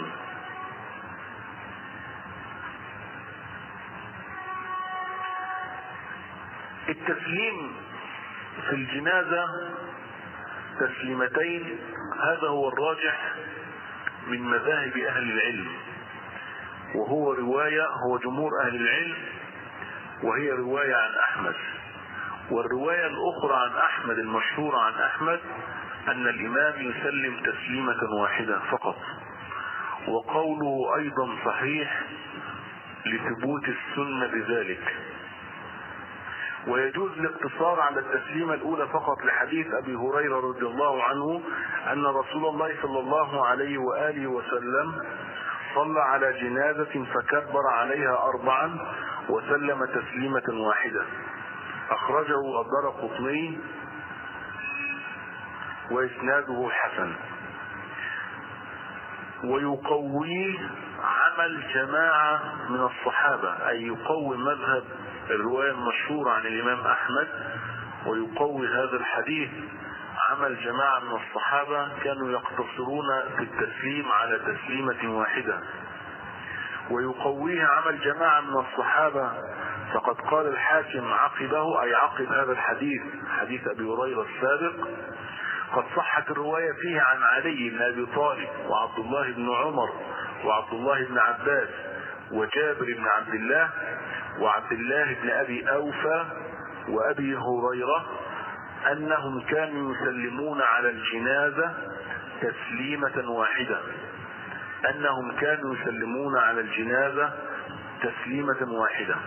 التسليم في الجنازة تسليمتين، هذا هو الراجح من مذاهب أهل العلم، وهو رواية هو جمهور أهل العلم، وهي رواية عن أحمد. والرواية الأخرى عن أحمد المشهورة عن أحمد أن الإمام يسلم تسليمة واحدة فقط، وقوله أيضا صحيح لثبوت السنة بذلك. ويجوز الاقتصار على التسليمة الأولى فقط لحديث أبي هريرة رضي الله عنه أن رسول الله صلى الله عليه وآله وسلم صلى على جنازة فكبر عليها أربعا وسلم تسليمة واحدة، أخرجه الدارقطني وإسناده حسن. ويقويه عمل جماعة من الصحابة، أي يقوي مذهب الرواية المشهورة عن الإمام أحمد، ويقوي هذا الحديث عمل جماعة من الصحابة كانوا يقتصرون في التسليم على تسليمة واحدة. ويقويه عمل جماعة من الصحابة فقد قال الحاكم عقبه، أي عقب هذا الحديث حديث أبي هريرة السابق، قد صحت الرواية فيه عن علي بن أبي طالب وعبد الله بن عمر وعبد الله بن عباس وجابر بن عبد الله وعبد الله بن أبي أوفى وأبي هريرة أنهم كانوا يسلمون على الجنازة تسليمة واحدة أنهم كانوا يسلمون على الجنازة تسليمة واحدة.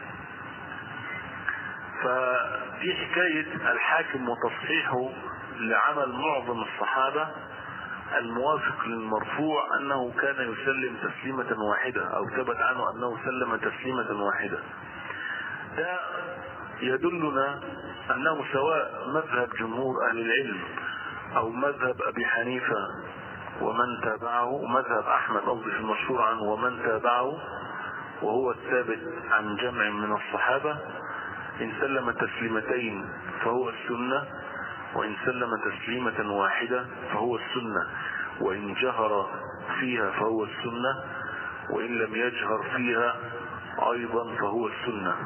ففي حكاية الحاكم وتصحيحه لعمل معظم الصحابة الموافق للمرفوع أنه كان يسلم تسليمة واحدة، أو ثبت عنه أنه سلم تسليمة واحدة. ده يدلنا أنه سواء مذهب جمهور أهل العلم أو مذهب أبي حنيفة ومن تابعه، مذهب أحمد قصدي في المشهور عنه ومن تابعه، وهو الثابت عن جمع من الصحابة، إن سلم تسليمتين فهو السنة، وإن سلم تسليمة واحدة فهو السنة، وإن جهر فيها فهو السنة، وإن لم يجهر فيها أيضا فهو السنة.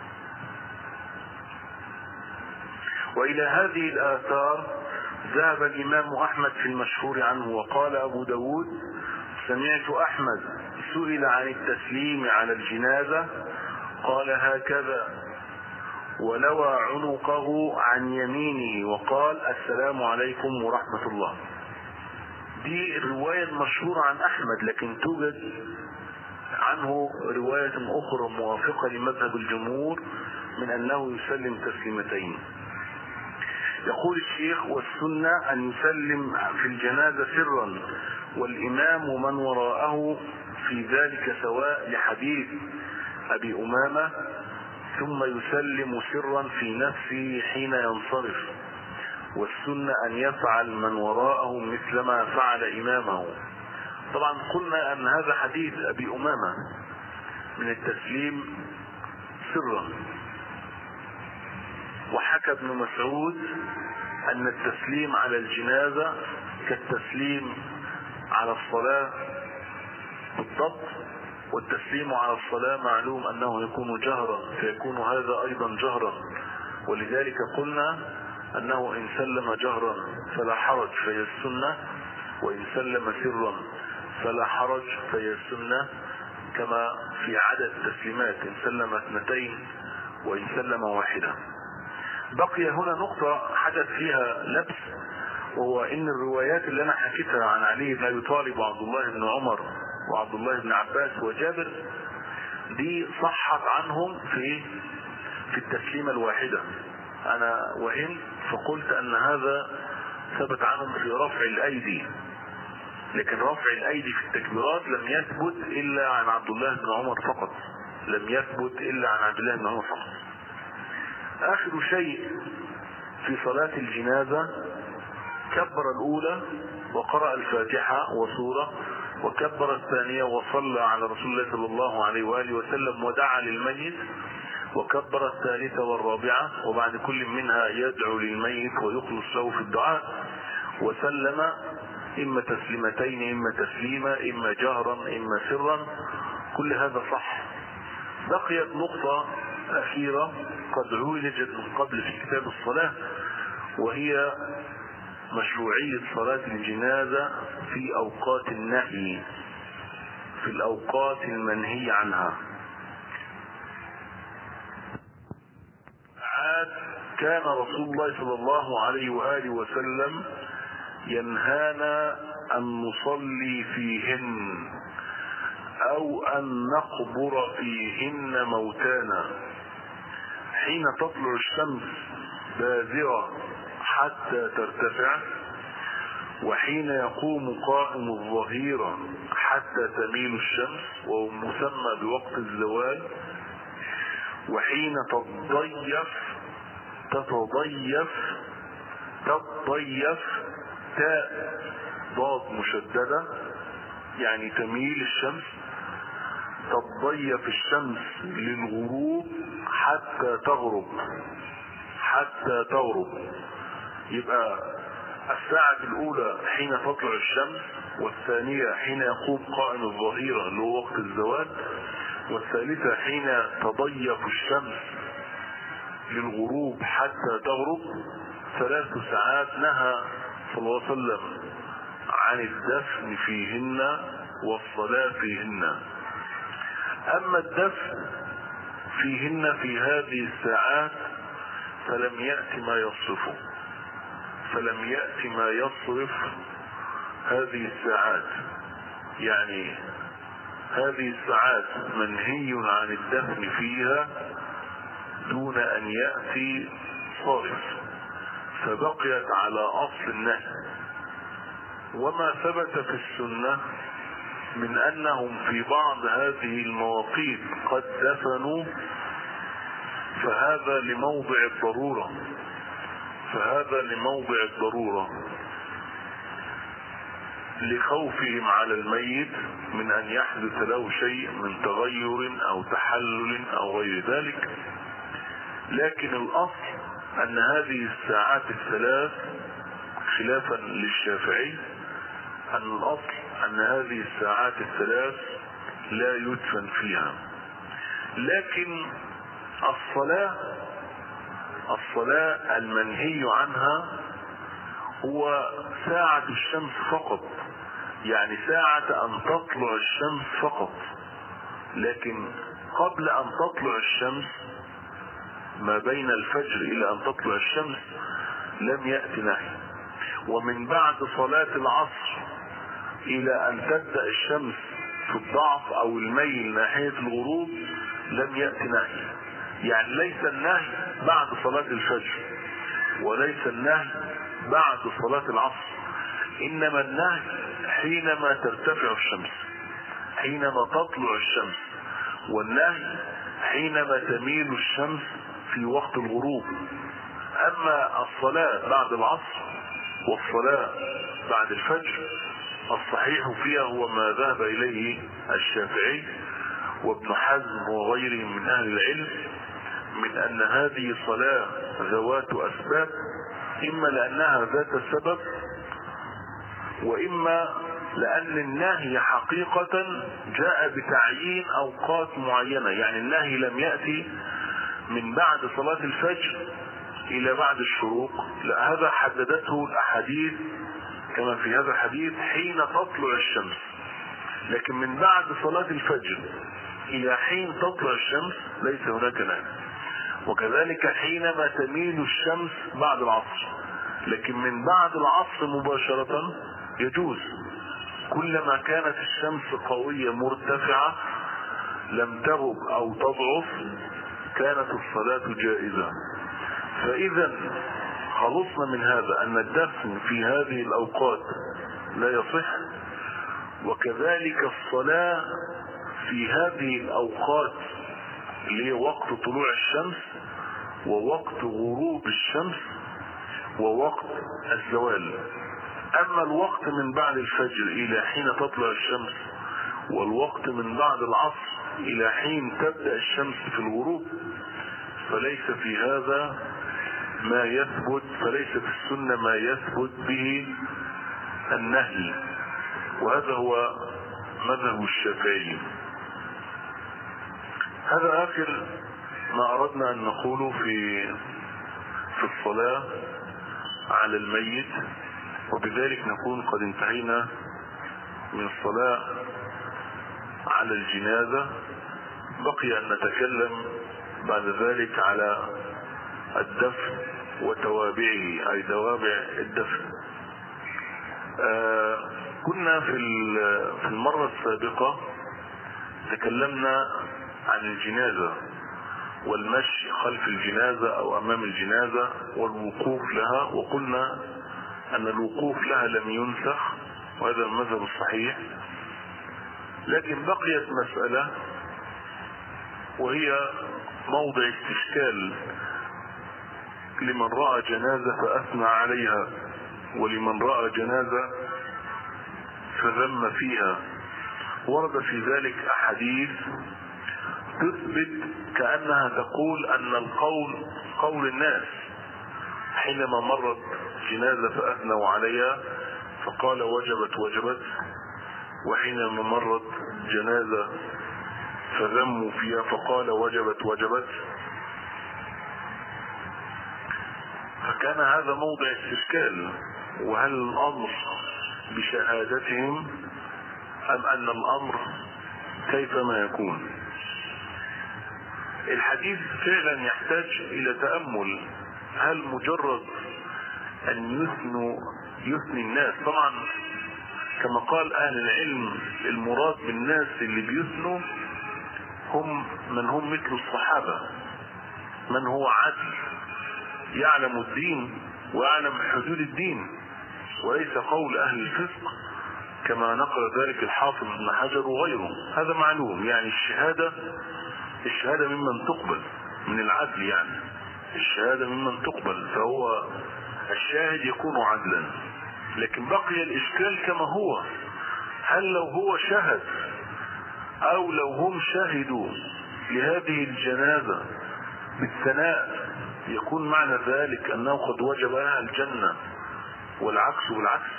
وإلى هذه الآثار ذهب الإمام أحمد في المشهور عنه. وقال أبو داود: سمعت أحمد سئل عن التسليم على الجنازة قال هكذا، ولوى عنقه عن يمينه وقال: السلام عليكم ورحمة الله. دي الرواية المشهورة عن أحمد، لكن توجد عنه رواية أخرى موافقة لمذهب الجمهور من أنه يسلم تسليمتين. يقول الشيخ: والسنة أن يسلم في الجنازة سرا، والإمام ومن وراءه في ذلك سواء، لحديث أبي أمامة: ثم يسلم سرا في نفسه حين ينصرف. والسنة أن يفعل من وراءه مثل ما فعل إمامه. طبعا قلنا أن هذا حديث أبي أمامة من التسليم سرا، وحكى ابن مسعود أن التسليم على الجنازة كالتسليم على الصلاة بالضبط، والتسليم على الصلاة معلوم أنه يكون جهرا، فيكون هذا أيضا جهرا، ولذلك قلنا أنه إن سلم جهرا فلا حرج فهي السنة، وإن سلم سرا فلا حرج فهي السنة، كما في عدد التسليمات إن سلم اثنتين وإن سلم واحدة. بقي هنا نقطة حدث فيها لبس، وهو إن الروايات اللي أنا حكيتها عن علي بن أبي طالب وعبد الله بن عمر وعبد الله بن عباس وجابر دي صحت عنهم في في التسليمة الواحدة. أنا وإن فقلت أن هذا ثبت عنهم في رفع الأيدي، لكن رفع الأيدي في التكبيرات لم يثبت إلا عن عبد الله بن عمر فقط، لم يثبت إلا عن عبد الله بن عمر فقط. آخر شيء في صلاة الجنازة كبر الأولى وقرأ الفاتحة وسورة، وكبر الثانية وصلى على رسول الله صلى الله عليه وآله وسلم ودعا للميت، وكبر الثالثة والرابعة، وبعد كل منها يدعو للميت ويخلص له في الدعاء، وسلم إما تسليمتين إما تسليمة إما جهرا إما سرا، كل هذا صح. بقيت نقطة أخيرة قد عولجت من قبل في كتاب الصلاة، وهي مشروعية صلاة الجنازة في أوقات النهي، في الأوقات المنهي عنها. عاد كان رسول الله صلى الله عليه وآله وسلم ينهانا أن نصلي فيهن أو أن نقبر فيهن موتانا حين تطلع الشمس بازغة حتى ترتفع، وحين يقوم قائم الظهيرة حتى تميل الشمس وهو مسمى بوقت الزوال، وحين تتضيف تتضيف تتضيف تاء ضاد مشددة يعني تميل الشمس، تتضيف الشمس للغروب حتى تغرب حتى تغرب. يبقى الساعة الأولى حين تطلع الشمس، والثانية حين يقوم قائم الظهيرة اللي هو وقت الزوال، والثالثة حين تضيف الشمس للغروب حتى تغرب. ثلاث ساعات نهى صلى الله عليه وسلم عن الدفن فيهن والصلاة فيهن. أما الدفن فيهن في هذه الساعات فلم يأت ما يصرفه، فلم يأت ما يصرف هذه الساعات، يعني هذه الساعات منهي عن الدفن فيها دون أن يأتي صارف، فبقيت على أصل النهي. وما ثبت في السنة من أنهم في بعض هذه المواقيت قد دفنوا فهذا لموضع الضرورة، فهذا لموضع الضرورة لخوفهم على الميت من أن يحدث له شيء من تغير أو تحلل أو غير ذلك. لكن الأصل أن هذه الساعات الثلاث خلافا للشافعي، أن الأصل أن هذه الساعات الثلاث لا يدفن فيها. لكن الصلاة الصلاة المنهي عنها هو ساعة الشمس فقط، يعني ساعة أن تطلع الشمس فقط، لكن قبل أن تطلع الشمس ما بين الفجر إلى أن تطلع الشمس لم يأتي نهي، ومن بعد صلاة العصر إلى أن تبدأ الشمس في الضعف أو الميل ناحية الغروب لم يأتي نهي. يعني ليس النهي بعد صلاة الفجر وليس النهي بعد صلاة العصر، إنما النهي حينما ترتفع الشمس، حينما تطلع الشمس، والنهي حينما تميل الشمس في وقت الغروب. أما الصلاة بعد العصر والصلاة بعد الفجر الصحيح فيها هو ما ذهب إليه الشافعي وابن حزم وغيرهم من أهل العلم، من أن هذه صلاة ذوات أسباب، إما لأنها ذات سبب، وإما لأن النهي حقيقة جاء بتعيين أوقات معينة، يعني النهي لم يأتي من بعد صلاة الفجر إلى بعد الشروق، لا، هذا حددته الأحاديث كما في هذا الحديث حين تطلع الشمس. لكن من بعد صلاة الفجر إلى حين تطلع الشمس ليس هناك نهي. وكذلك حينما تميل الشمس بعد العصر، لكن من بعد العصر مباشرة يجوز. كلما كانت الشمس قوية مرتفعة لم تغب أو تضعف كانت الصلاة جائزة. فإذا خلصنا من هذا أن الدفن في هذه الأوقات لا يصح، وكذلك الصلاة في هذه الأوقات اللي هي وقت طلوع الشمس ووقت غروب الشمس ووقت الزوال. أما الوقت من بعد الفجر إلى حين تطلع الشمس والوقت من بعد العصر إلى حين تبدأ الشمس في الغروب فليس في هذا ما يثبت، فليس في السنة ما يثبت به النهي، وهذا هو مذهب الشافعي. هذا آخر ما أردنا أن نقوله في في الصلاة على الميت، وبذلك نكون قد انتهينا من الصلاة على الجنازة. بقي أن نتكلم بعد ذلك على الدفن وتوابعه، أي توابع الدفن. آه كنا في في المرة السابقة تكلمنا عن الجنازة والمشي خلف الجنازة أو أمام الجنازة والوقوف لها، وقلنا أن الوقوف لها لم ينسخ وهذا المذهب الصحيح. لكن بقيت مسألة وهي موضع استشكال لمن رأى جنازة فأثنى عليها ولمن رأى جنازة فذم فيها. ورد في ذلك أحاديث تثبت كأنها تقول أن القول قول الناس حينما مرت جنازة فأثنوا عليها فقال وجبت وجبت، وحينما مرت جنازة فذموا فيها فقال وجبت وجبت. فكان هذا موضع استشكال، وهل الأمر بشهادتهم أم أن الأمر كيفما يكون؟ الحديث فعلا يحتاج إلى تأمل. هل مجرد أن يثنوا يثني الناس؟ طبعا كما قال أهل العلم المراد بالناس اللي بيثنوا هم من هم مثل الصحابة، من هو عدل يعلم الدين ويعلم حدود الدين، وليس قول أهل الفسق كما نقل ذلك الحافظ ابن حجر وغيره. هذا معلوم، يعني الشهادة الشهادة ممن تقبل من العدل، يعني الشهادة ممن تقبل، فهو الشاهد يكون عدلا. لكن بقي الإشكال كما هو، هل لو هو شهد أو لو هم شهدوا لهذه الجنازة بالثناء يكون معنى ذلك أنه قد وجب لها الجنة والعكس والعكس؟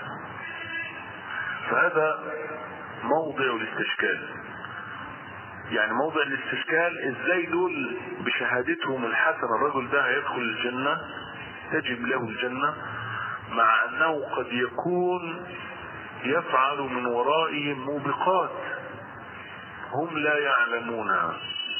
فهذا موضع الاستشكال. يعني موضع الاستشكال ازاي دول بشهادتهم الحسنة الرجل ده هيدخل الجنة تجب له الجنة، مع انه قد يكون يفعل من ورائهم موبقات هم لا يعلمونها.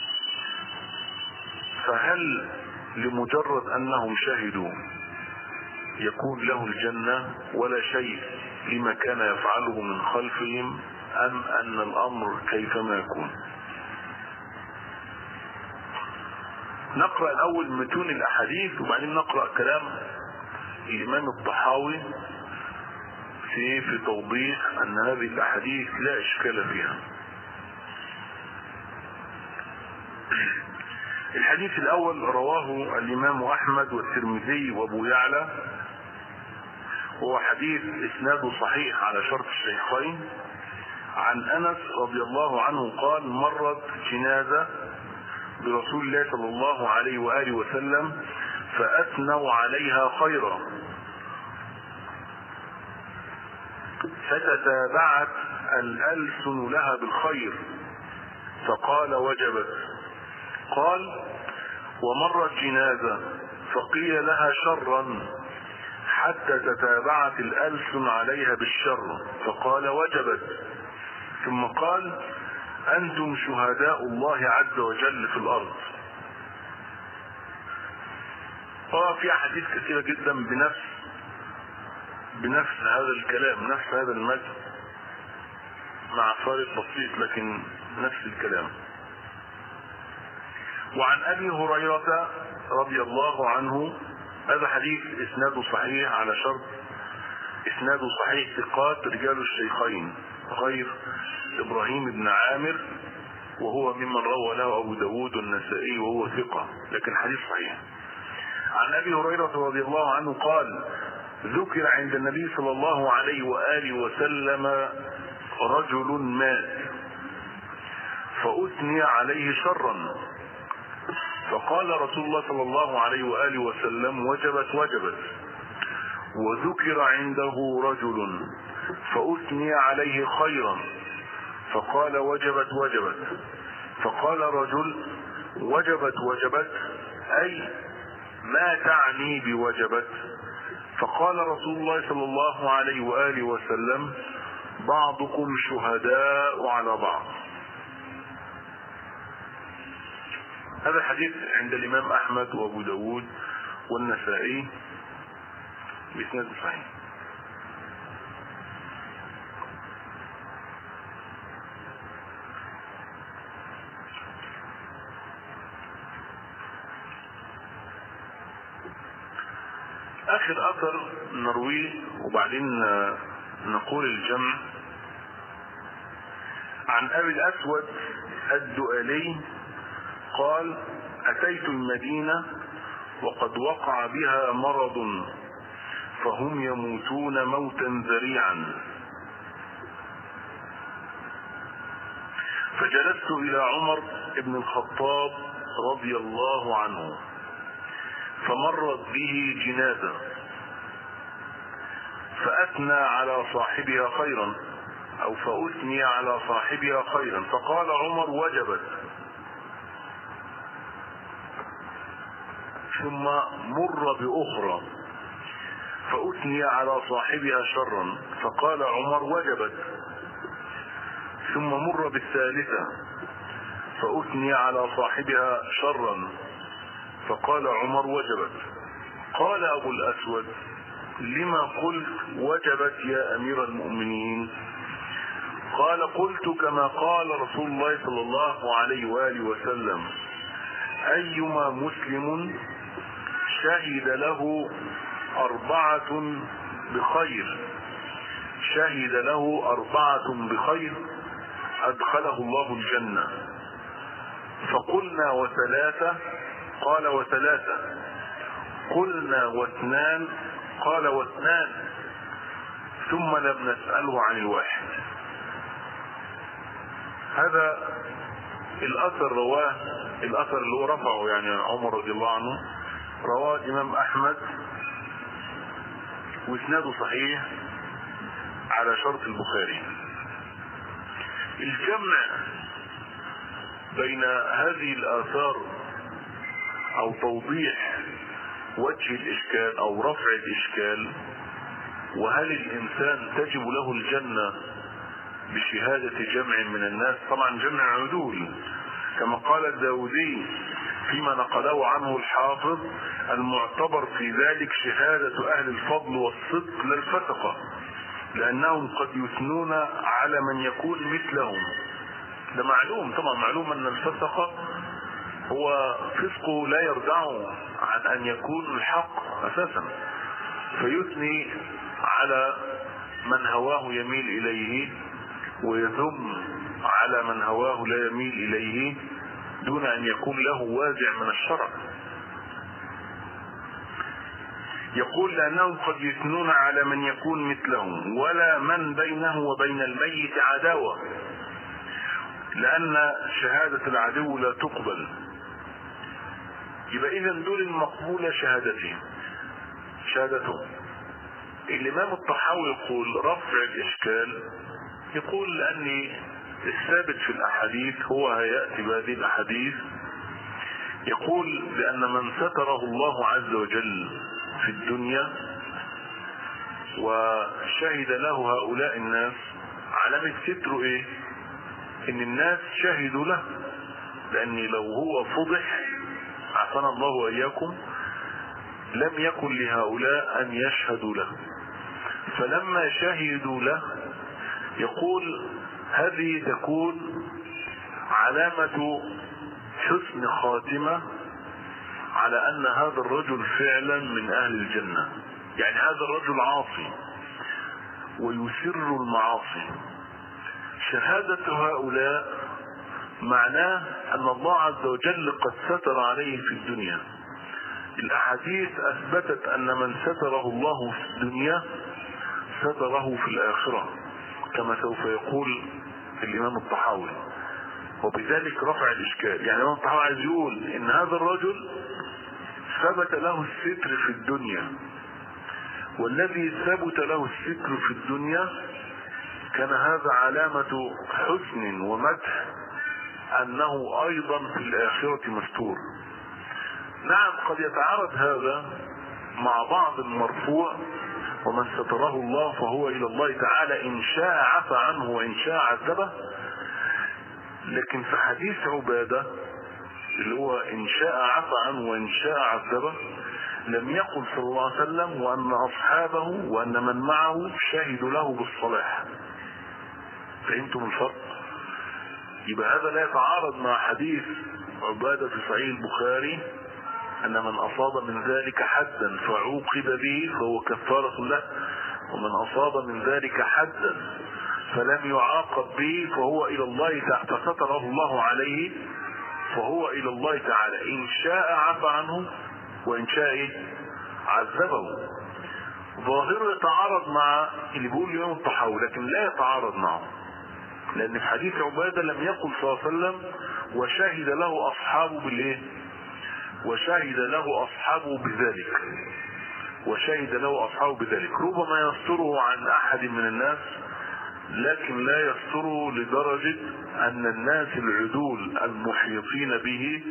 فهل لمجرد انهم شهدوا يكون له الجنة ولا شيء لما كان يفعله من خلفهم، ام ان الامر كيفما يكون؟ نقرأ الاول متون الاحاديث وبعدين نقرأ كلام الامام الطحاوي في في توضيح ان هذه الاحاديث لا اشكال فيها. الحديث الاول رواه الامام احمد والترمذي وابو يعلى، هو حديث اسناده صحيح على شرط الشيخين. عن انس رضي الله عنه قال مرت جنازة برسول الله صلى الله عليه وآله وسلم فأثنوا عليها خيرا، فتتابعت الألسن لها بالخير فقال وجبت. قال ومرت جنازة فقيل لها شرا حتى تتابعت الألسن عليها بالشر فقال وجبت. ثم قال أنتم شهداء الله عز وجل في الأرض. وفي حديث كثيرة جدا بنفس بنفس هذا الكلام، نفس هذا المتن مع فارق بسيط لكن نفس الكلام. وعن أبي هريرة رضي الله عنه، هذا حديث إسناده صحيح على شرط إسناده صحيح ثقات رجال الشيخين غير إبراهيم بن عامر وهو ممن روى له أبو داود والنسائي وهو ثقة، لكن حديث صحيح. عن أبي هريرة رضي الله عنه قال ذكر عند النبي صلى الله عليه وآله وسلم رجل مات فأثني عليه شرا فقال رسول الله صلى الله عليه وآله وسلم وجبت وجبت. وذكر عنده رجل فأثني عليه خيرا فقال وجبت وجبت. فقال رجل وجبت وجبت أي ما تعني بوجبت؟ فقال رسول الله صلى الله عليه وآله وسلم بعضكم شهداء على بعض. هذا الحديث عند الإمام أحمد وأبو داود والنسائي بإسناد صحيح. آخر أثر نرويه وبعدين نقول الجمع. عن أبي الأسود الدؤلي قال أتيت المدينة وقد وقع بها مرض فهم يموتون موتا ذريعا فجلست إلى عمر بن الخطاب رضي الله عنه فمرت به جنازة فأثنى على صاحبها خيرا أو فأثني على صاحبها خيرا فقال عمر وجبت. ثم مر بأخرى فأثني على صاحبها شرا فقال عمر وجبت. ثم مر بالثالثة فأثني على صاحبها شرا فقال عمر وجبت. قال أبو الأسود لما قلت وجبت يا أمير المؤمنين؟ قال قلت كما قال رسول الله صلى الله عليه وآله وسلم أيما مسلم شهد له أربعة بخير شهد له أربعة بخير أدخله الله الجنة. فقلنا وثلاثة قال وثلاثة قلنا واثنان قال واثنان ثم لم نسأله عن الواحد. هذا الأثر رواه الأثر اللي هو رفعه يعني عمر رضي الله عنه رواه الإمام أحمد وإسناده صحيح على شرط البخاري. الجمع بين هذه الآثار أو توضيح وجه الإشكال أو رفع الإشكال وهل الإنسان تجب له الجنة بشهادة جمع من الناس؟ طبعا جمع عدول كما قال الداودي فيما نقله عنه الحافظ المعتبر في ذلك شهادة أهل الفضل والصدق للفسقة لأنهم قد يثنون على من يكون مثلهم. ده معلوم طبعا معلوم أن الفسقة هو فسقه لا يردعه عن أن يكون الحق أساسا فيثني على من هواه يميل إليه ويذم على من هواه لا يميل إليه دون أن يكون له وازع من الشرع. يقول لأنهم قد يثنون على من يكون مثلهم ولا من بينه وبين الميت عداوة لأن شهادة العدو لا تقبل. يبقى إذن دول المقبولة شهادتهم شهادتهم الامام الطحاوي يقول رفع الاشكال، يقول لان الثابت في الاحاديث هو هيأتي بهذه الاحاديث، يقول بان من ستره الله عز وجل في الدنيا وشهد له هؤلاء الناس، علامة ستره ايه؟ ان الناس شهدوا له، لان لو هو فضح عافانا الله واياكم لم يكن لهؤلاء ان يشهدوا له، فلما شهدوا له يقول هذه تكون علامة حسن خاتمة على ان هذا الرجل فعلا من اهل الجنة. يعني هذا الرجل عاصي ويسر المعاصي، شهادة هؤلاء معناه ان الله عز وجل قد ستر عليه في الدنيا. الاحاديث اثبتت ان من ستره الله في الدنيا ستره في الاخرة، كما سوف يقول الامام الطحاوي، وبذلك رفع الاشكال. يعني الامام الطحاوي عايز يقول ان هذا الرجل ثبت له الستر في الدنيا، والذي ثبت له الستر في الدنيا كان هذا علامة حسن ومدح انه ايضا في الاخرة مستور. نعم قد يتعارض هذا مع بعض المرفوع، ومن ستره الله فهو الى الله تعالى ان شاء عفى عنه وان شاء عذبه، لكن في حديث عبادة اللي هو ان شاء عفى عنه وان شاء عذبه لم يقل صلى الله عليه وسلم وان اصحابه وان من معه شهدوا له بالصلاح. فهمتم الفرق؟ يبقى هذا لا يتعارض مع حديث عبادة في صحيح البخاري ان من اصاب من ذلك حدا فعوقب به فهو كفارة له، ومن اصاب من ذلك حدا فلم يعاقب به فهو الى الله تعالى، فستره الله عليه فهو الى الله تعالى ان شاء عفى عنه وان شاء عذبه. ظاهره يتعارض مع اللي بيقول الامام الطحاوي، لكن لا يتعارض معه، لان في حديث عبادة لم يقل صلى الله عليه وسلم وشهد له اصحابه بالايه؟ وشهد له اصحابه بذلك، وشهد له اصحابه بذلك. ربما يستره عن احد من الناس، لكن لا يستره لدرجة ان الناس العدول المحيطين به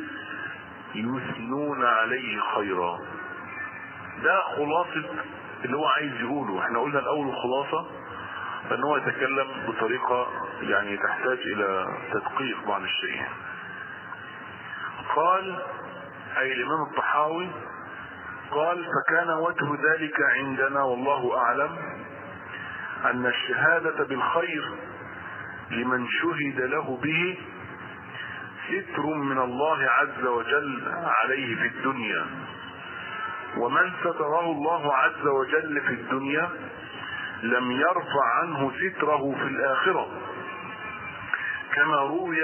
يثنون عليه خيرا. ده خلاصة اللي هو عايز يقوله. احنا قلنا الاول الخلاصة ان هو يتكلم بطريقة يعني تحتاج الى تدقيق بعض الشيء. قال اي الامام الطحاوي قال فكان وجه ذلك عندنا والله اعلم ان الشهادة بالخير لمن شهد له به ستر من الله عز وجل عليه في الدنيا، ومن ستره الله عز وجل في الدنيا لم يرفع عنه ستره في الآخرة، كما روي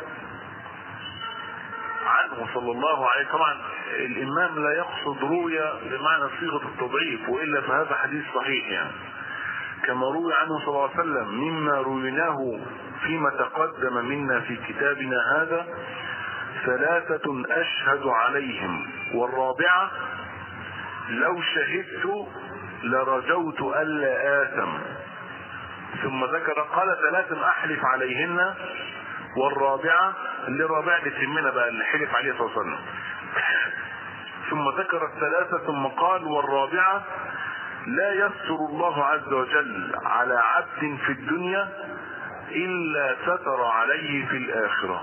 عنه صلى الله عليه وسلم. طبعا الإمام لا يقصد روي بمعنى صيغة التضعيف، وإلا فهذا حديث صحيح، يعني كما روي عنه صلى الله عليه وسلم مما رويناه فيما تقدم منا في كتابنا هذا ثلاثة أشهد عليهم، والرابعة لو شهدت لرجوت ألا آثم. ثم ذكر قال ثلاثة أحلف عليهن، والرابعة اللي رابعة لتمنا بقى اللي حلف عليه صلى الله عليه وسلم. ثم ذكر الثلاثة ثم قال والرابعة لا يستر الله عز وجل على عبد في الدنيا إلا ستر عليه في الآخرة،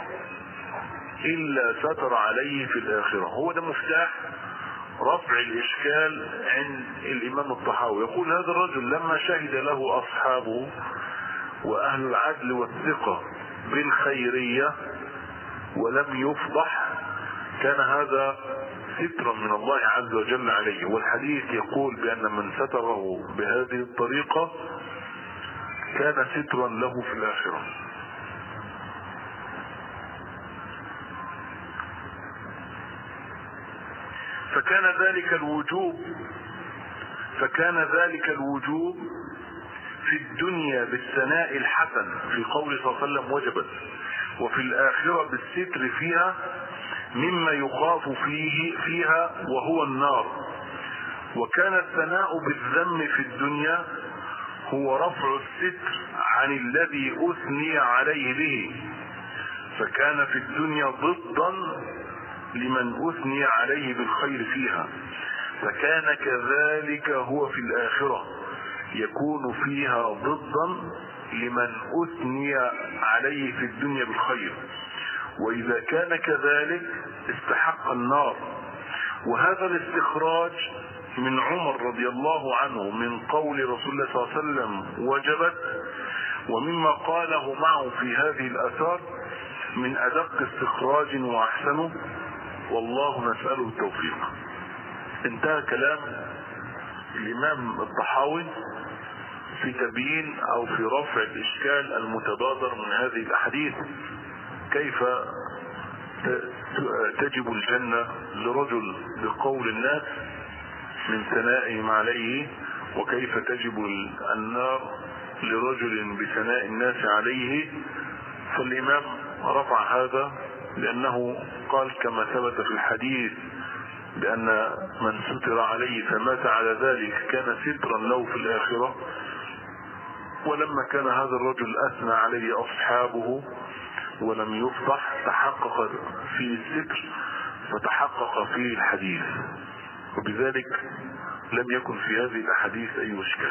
إلا ستر عليه في الآخرة. هو ده مفتاح رفع الإشكال عند الإمام الطحاوي. يقول هذا الرجل لما شهد له أصحابه وأهل العدل والثقة بالخيرية ولم يفضح، كان هذا سترا من الله عز وجل عليه. والحديث يقول بأن من ستره بهذه الطريقة كان سترا له في الآخرة. فكان ذلك الوجوب فكان ذلك الوجوب في الدنيا بالثناء الحسن في قول صلى الله عليه وسلم وجبت، وفي الآخرة بالستر فيها مما يخاف فيه فيها وهو النار. وكان الثناء بالذم في الدنيا هو رفع الستر عن الذي أثني عليه به، فكان في الدنيا ضدا لمن أثني عليه بالخير فيها، فكان كذلك هو في الآخرة يكون فيها ضدا لمن أثني عليه في الدنيا بالخير، وإذا كان كذلك استحق النار. وهذا الاستخراج من عمر رضي الله عنه من قول رسول الله صلى الله عليه وسلم وجبت، ومما قاله معه في هذه الآثار من أدق استخراج وأحسنه، والله نسأله التوفيق. انتهى كلام الإمام الطحاوي في تبيين أو في رفع الإشكال المتبادر من هذه الأحاديث، كيف تجب الجنة لرجل بقول الناس من ثنائهم عليه، وكيف تجب النار لرجل بثناء الناس عليه. فالإمام رفع هذا لأنه قال كما ثبت في الحديث بأن من ستر عليه فمات على ذلك كان سترا له في الآخرة، ولما كان هذا الرجل أثنى عليه أصحابه ولم يفضح تحقق فيه الستر فتحقق فيه الحديث، وبذلك لم يكن في هذه الأحاديث أي إشكال.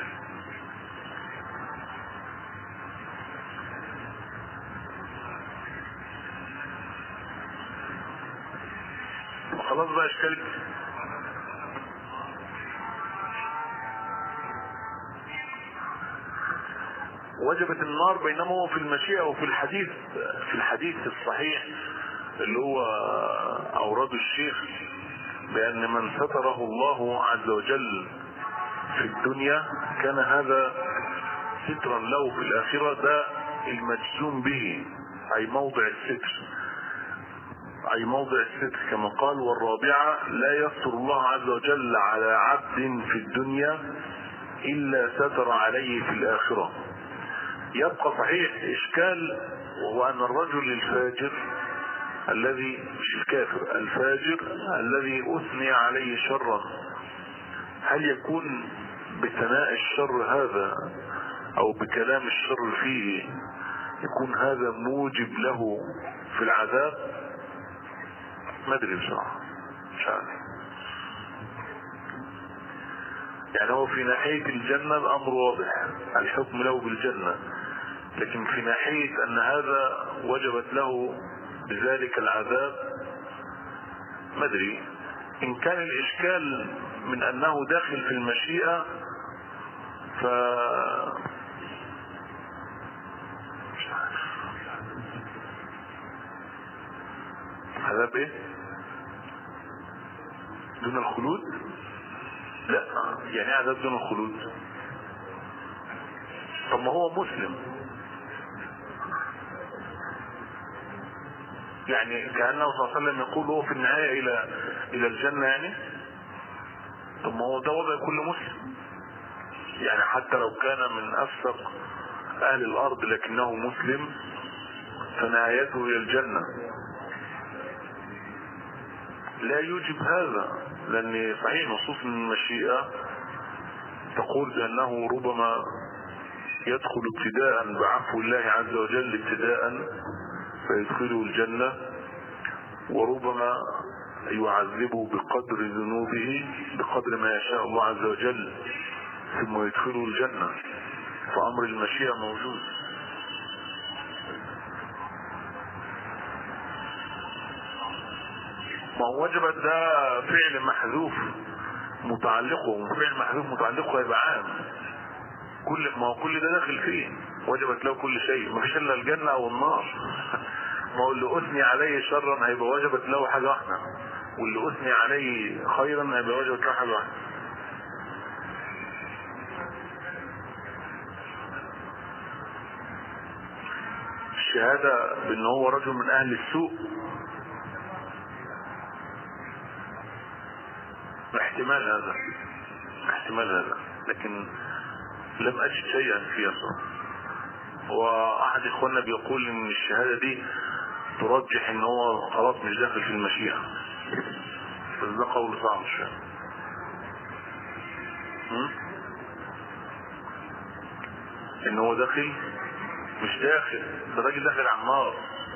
خلاص بقى اشكال. وجبت النار، بينما هو في المشيئة وفي الحديث في الحديث الصحيح اللي هو أورده الشيخ بأن من ستره الله عز وجل في الدنيا كان هذا سترا له في الآخرة، ده المجزوم به، أي موضع الستر أي موضع الستر كما قال. والرابعة لا يستر الله عز وجل على عبد في الدنيا إلا ستر عليه في الآخرة. يبقى صحيح إشكال، وهو أن الرجل الفاجر الذي مش الكافر الفاجر الذي أثني عليه شرا، هل يكون بثناء الشر هذا أو بكلام الشر فيه يكون هذا موجب له في العذاب؟ ما ادري بصراحة، مش عارف. يعني هو في ناحية الجنة الأمر واضح، الحكم له بالجنة، لكن في ناحية أن هذا وجبت له بذلك العذاب ما ادري. إن كان الإشكال من أنه داخل في المشيئة ف مش عارف عذاب ايه دون الخلود؟ لا، يعني عذاب دون الخلود. طب ما هو مسلم، يعني كأنه صلى الله عليه وسلم يقول هو في النهاية الى الى الجنة يعني. طب ما هو ده وضع كل مسلم، يعني حتى لو كان من افسق اهل الارض لكنه مسلم فنهايته الى الجنة. لا يوجب هذا، لان صحيح نصوص المشيئة تقول بانه ربما يدخل ابتداء بعفو الله عز وجل ابتداء فيدخله الجنة، وربما يعذبه بقدر ذنوبه بقدر ما يشاء الله عز وجل ثم يدخله الجنة، فأمر المشيئة موجود. ما هو وجبت ده فعل محذوف متعلقه، وفعل محذوف متعلقه يبقى عام، كل ما هو كل ده داخل فيه، وجبت له كل شيء، ما فيش الا الجنة او النار. ما هو اللي اثني عليه شرا هيبقى وجبت له حاجة واحدة، واللي اثني عليه خيرا هيبقى وجبت له حاجة واحدة. الشهادة بان هو رجل من اهل السوء احتمال هذا احتمال هذا لكن لم اجد شيئا فيها صراحة. واحد اخواننا بيقول ان الشهادة دي ترجح ان هو خلاص مش داخل في المشيئة، بس ده قول صعب شوية. ان هو داخل؟ مش داخل، ده راجل داخل على النار.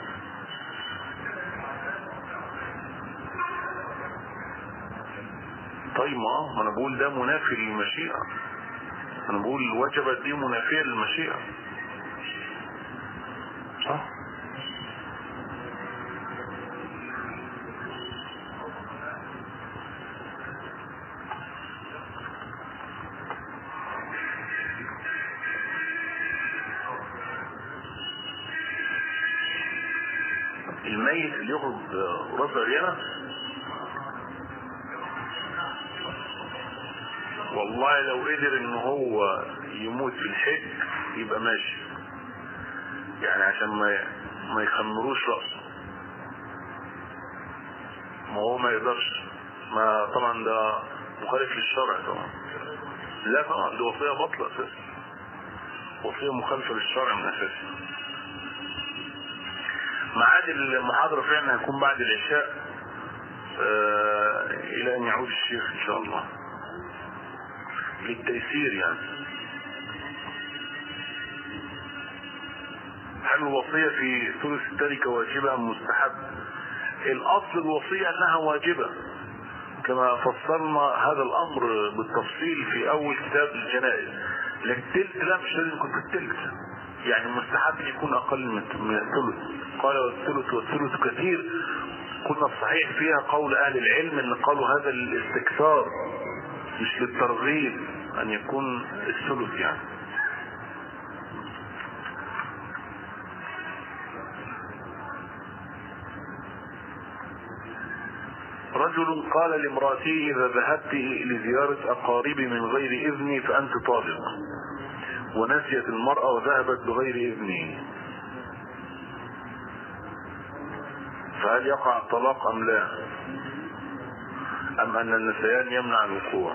طيب ما ما انا بقول ده منافي للمشيئة، انا بقول وجبت دي منافية للمشيئة، صح؟ الميت اللي يخرج راس عريانة، والله لو قدر ان هو يموت في الحج يبقى ماشي، يعني عشان ما ما يخمروش راسه. ما هو ما يقدرش، ما طبعا ده مخالف للشرع طبعا. لا طبعا دي وصية باطلة اساسا، وصية مخالفة للشرع من اساسه. ميعاد المحاضرة فعلا هيكون بعد العشاء آه الى ان يعود الشيخ ان شاء الله للتيسير. يعني هل الوصية في ثلث التركة واجبة ام مستحب؟ الاصل الوصية انها واجبة كما فصلنا هذا الامر بالتفصيل في اول كتاب الجنائز. لكن التلت لا، مش لازم يكون في التلت، يعني مستحب يكون اقل من الثلث. قال والثلث والثلث كثير، قلنا الصحيح فيها قول اهل العلم ان قالوا هذا للاستكثار مش للترغيب ان يكون الثلث. يعني رجل قال لامرأته اذا ذهبت لزيارة اقاربي من غير اذني فانت طالق، ونسيت المرأة وذهبت بغير اذنه، فهل يقع الطلاق ام لا، ام ان النسيان يمنع الوقوع؟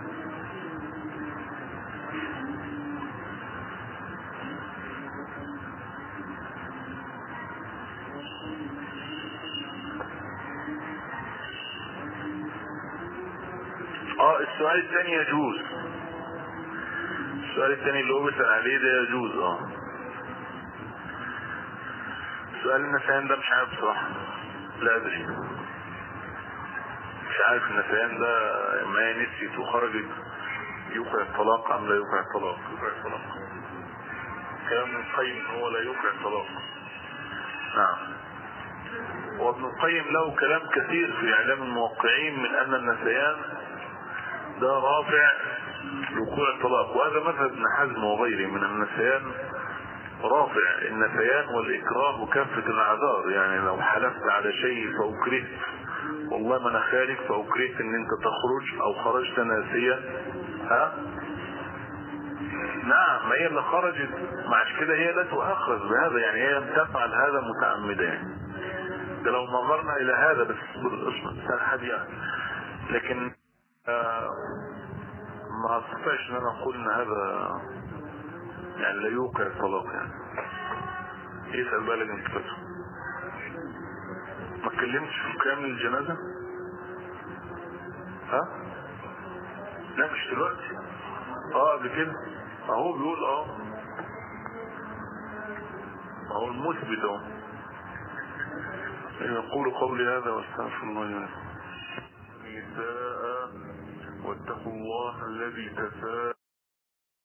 اه السؤال الثاني يجوز، السؤال الثاني اللي هو بيسأل عليه ده يجوز. اه سؤال النسيان ده مش عارف بصراحة، لا ادري، مش عارف النسيان ده ما هي نسيت وخرجت يوقع الطلاق ام لا يوقع الطلاق؟ يوقع الطلاق. كلام ابن القيم هو لا يوقع الطلاق. نعم. وابن القيم له كلام كثير في اعلام الموقعين من ان النسيان ده رافع لوقوع الطلاق، وهذا مذهب ابن حزم وغيره من النسيان رافع النسيان والإكراه وكافة الأعذار. يعني لو حلفت على شيء فأكرهت والله ما أنا خالف فأكرهت إن أنت تخرج أو خرجت ناسيا، ها؟ نعم، ما هي اللي خرجت، مع كده هي لا تؤخذ بهذا، يعني هي لم تفعل هذا متعمدا. يعني ده لو نظرنا إلى هذا بس بالاسم حديث، لكن آه ما استطيعش ان انا اقول ان هذا يعني لا يوقع الطلاق. يعني يسأل بالك انت كده ما اتكلمتش في كامل الجنازة؟ ها؟ لا مش دلوقتي، اه قبل كده اهو بيقول اه اهو المثبت اهو. يقول قولي هذا واستغفر الله لي ولكم. نساء واتقوا الله الذي تساءلون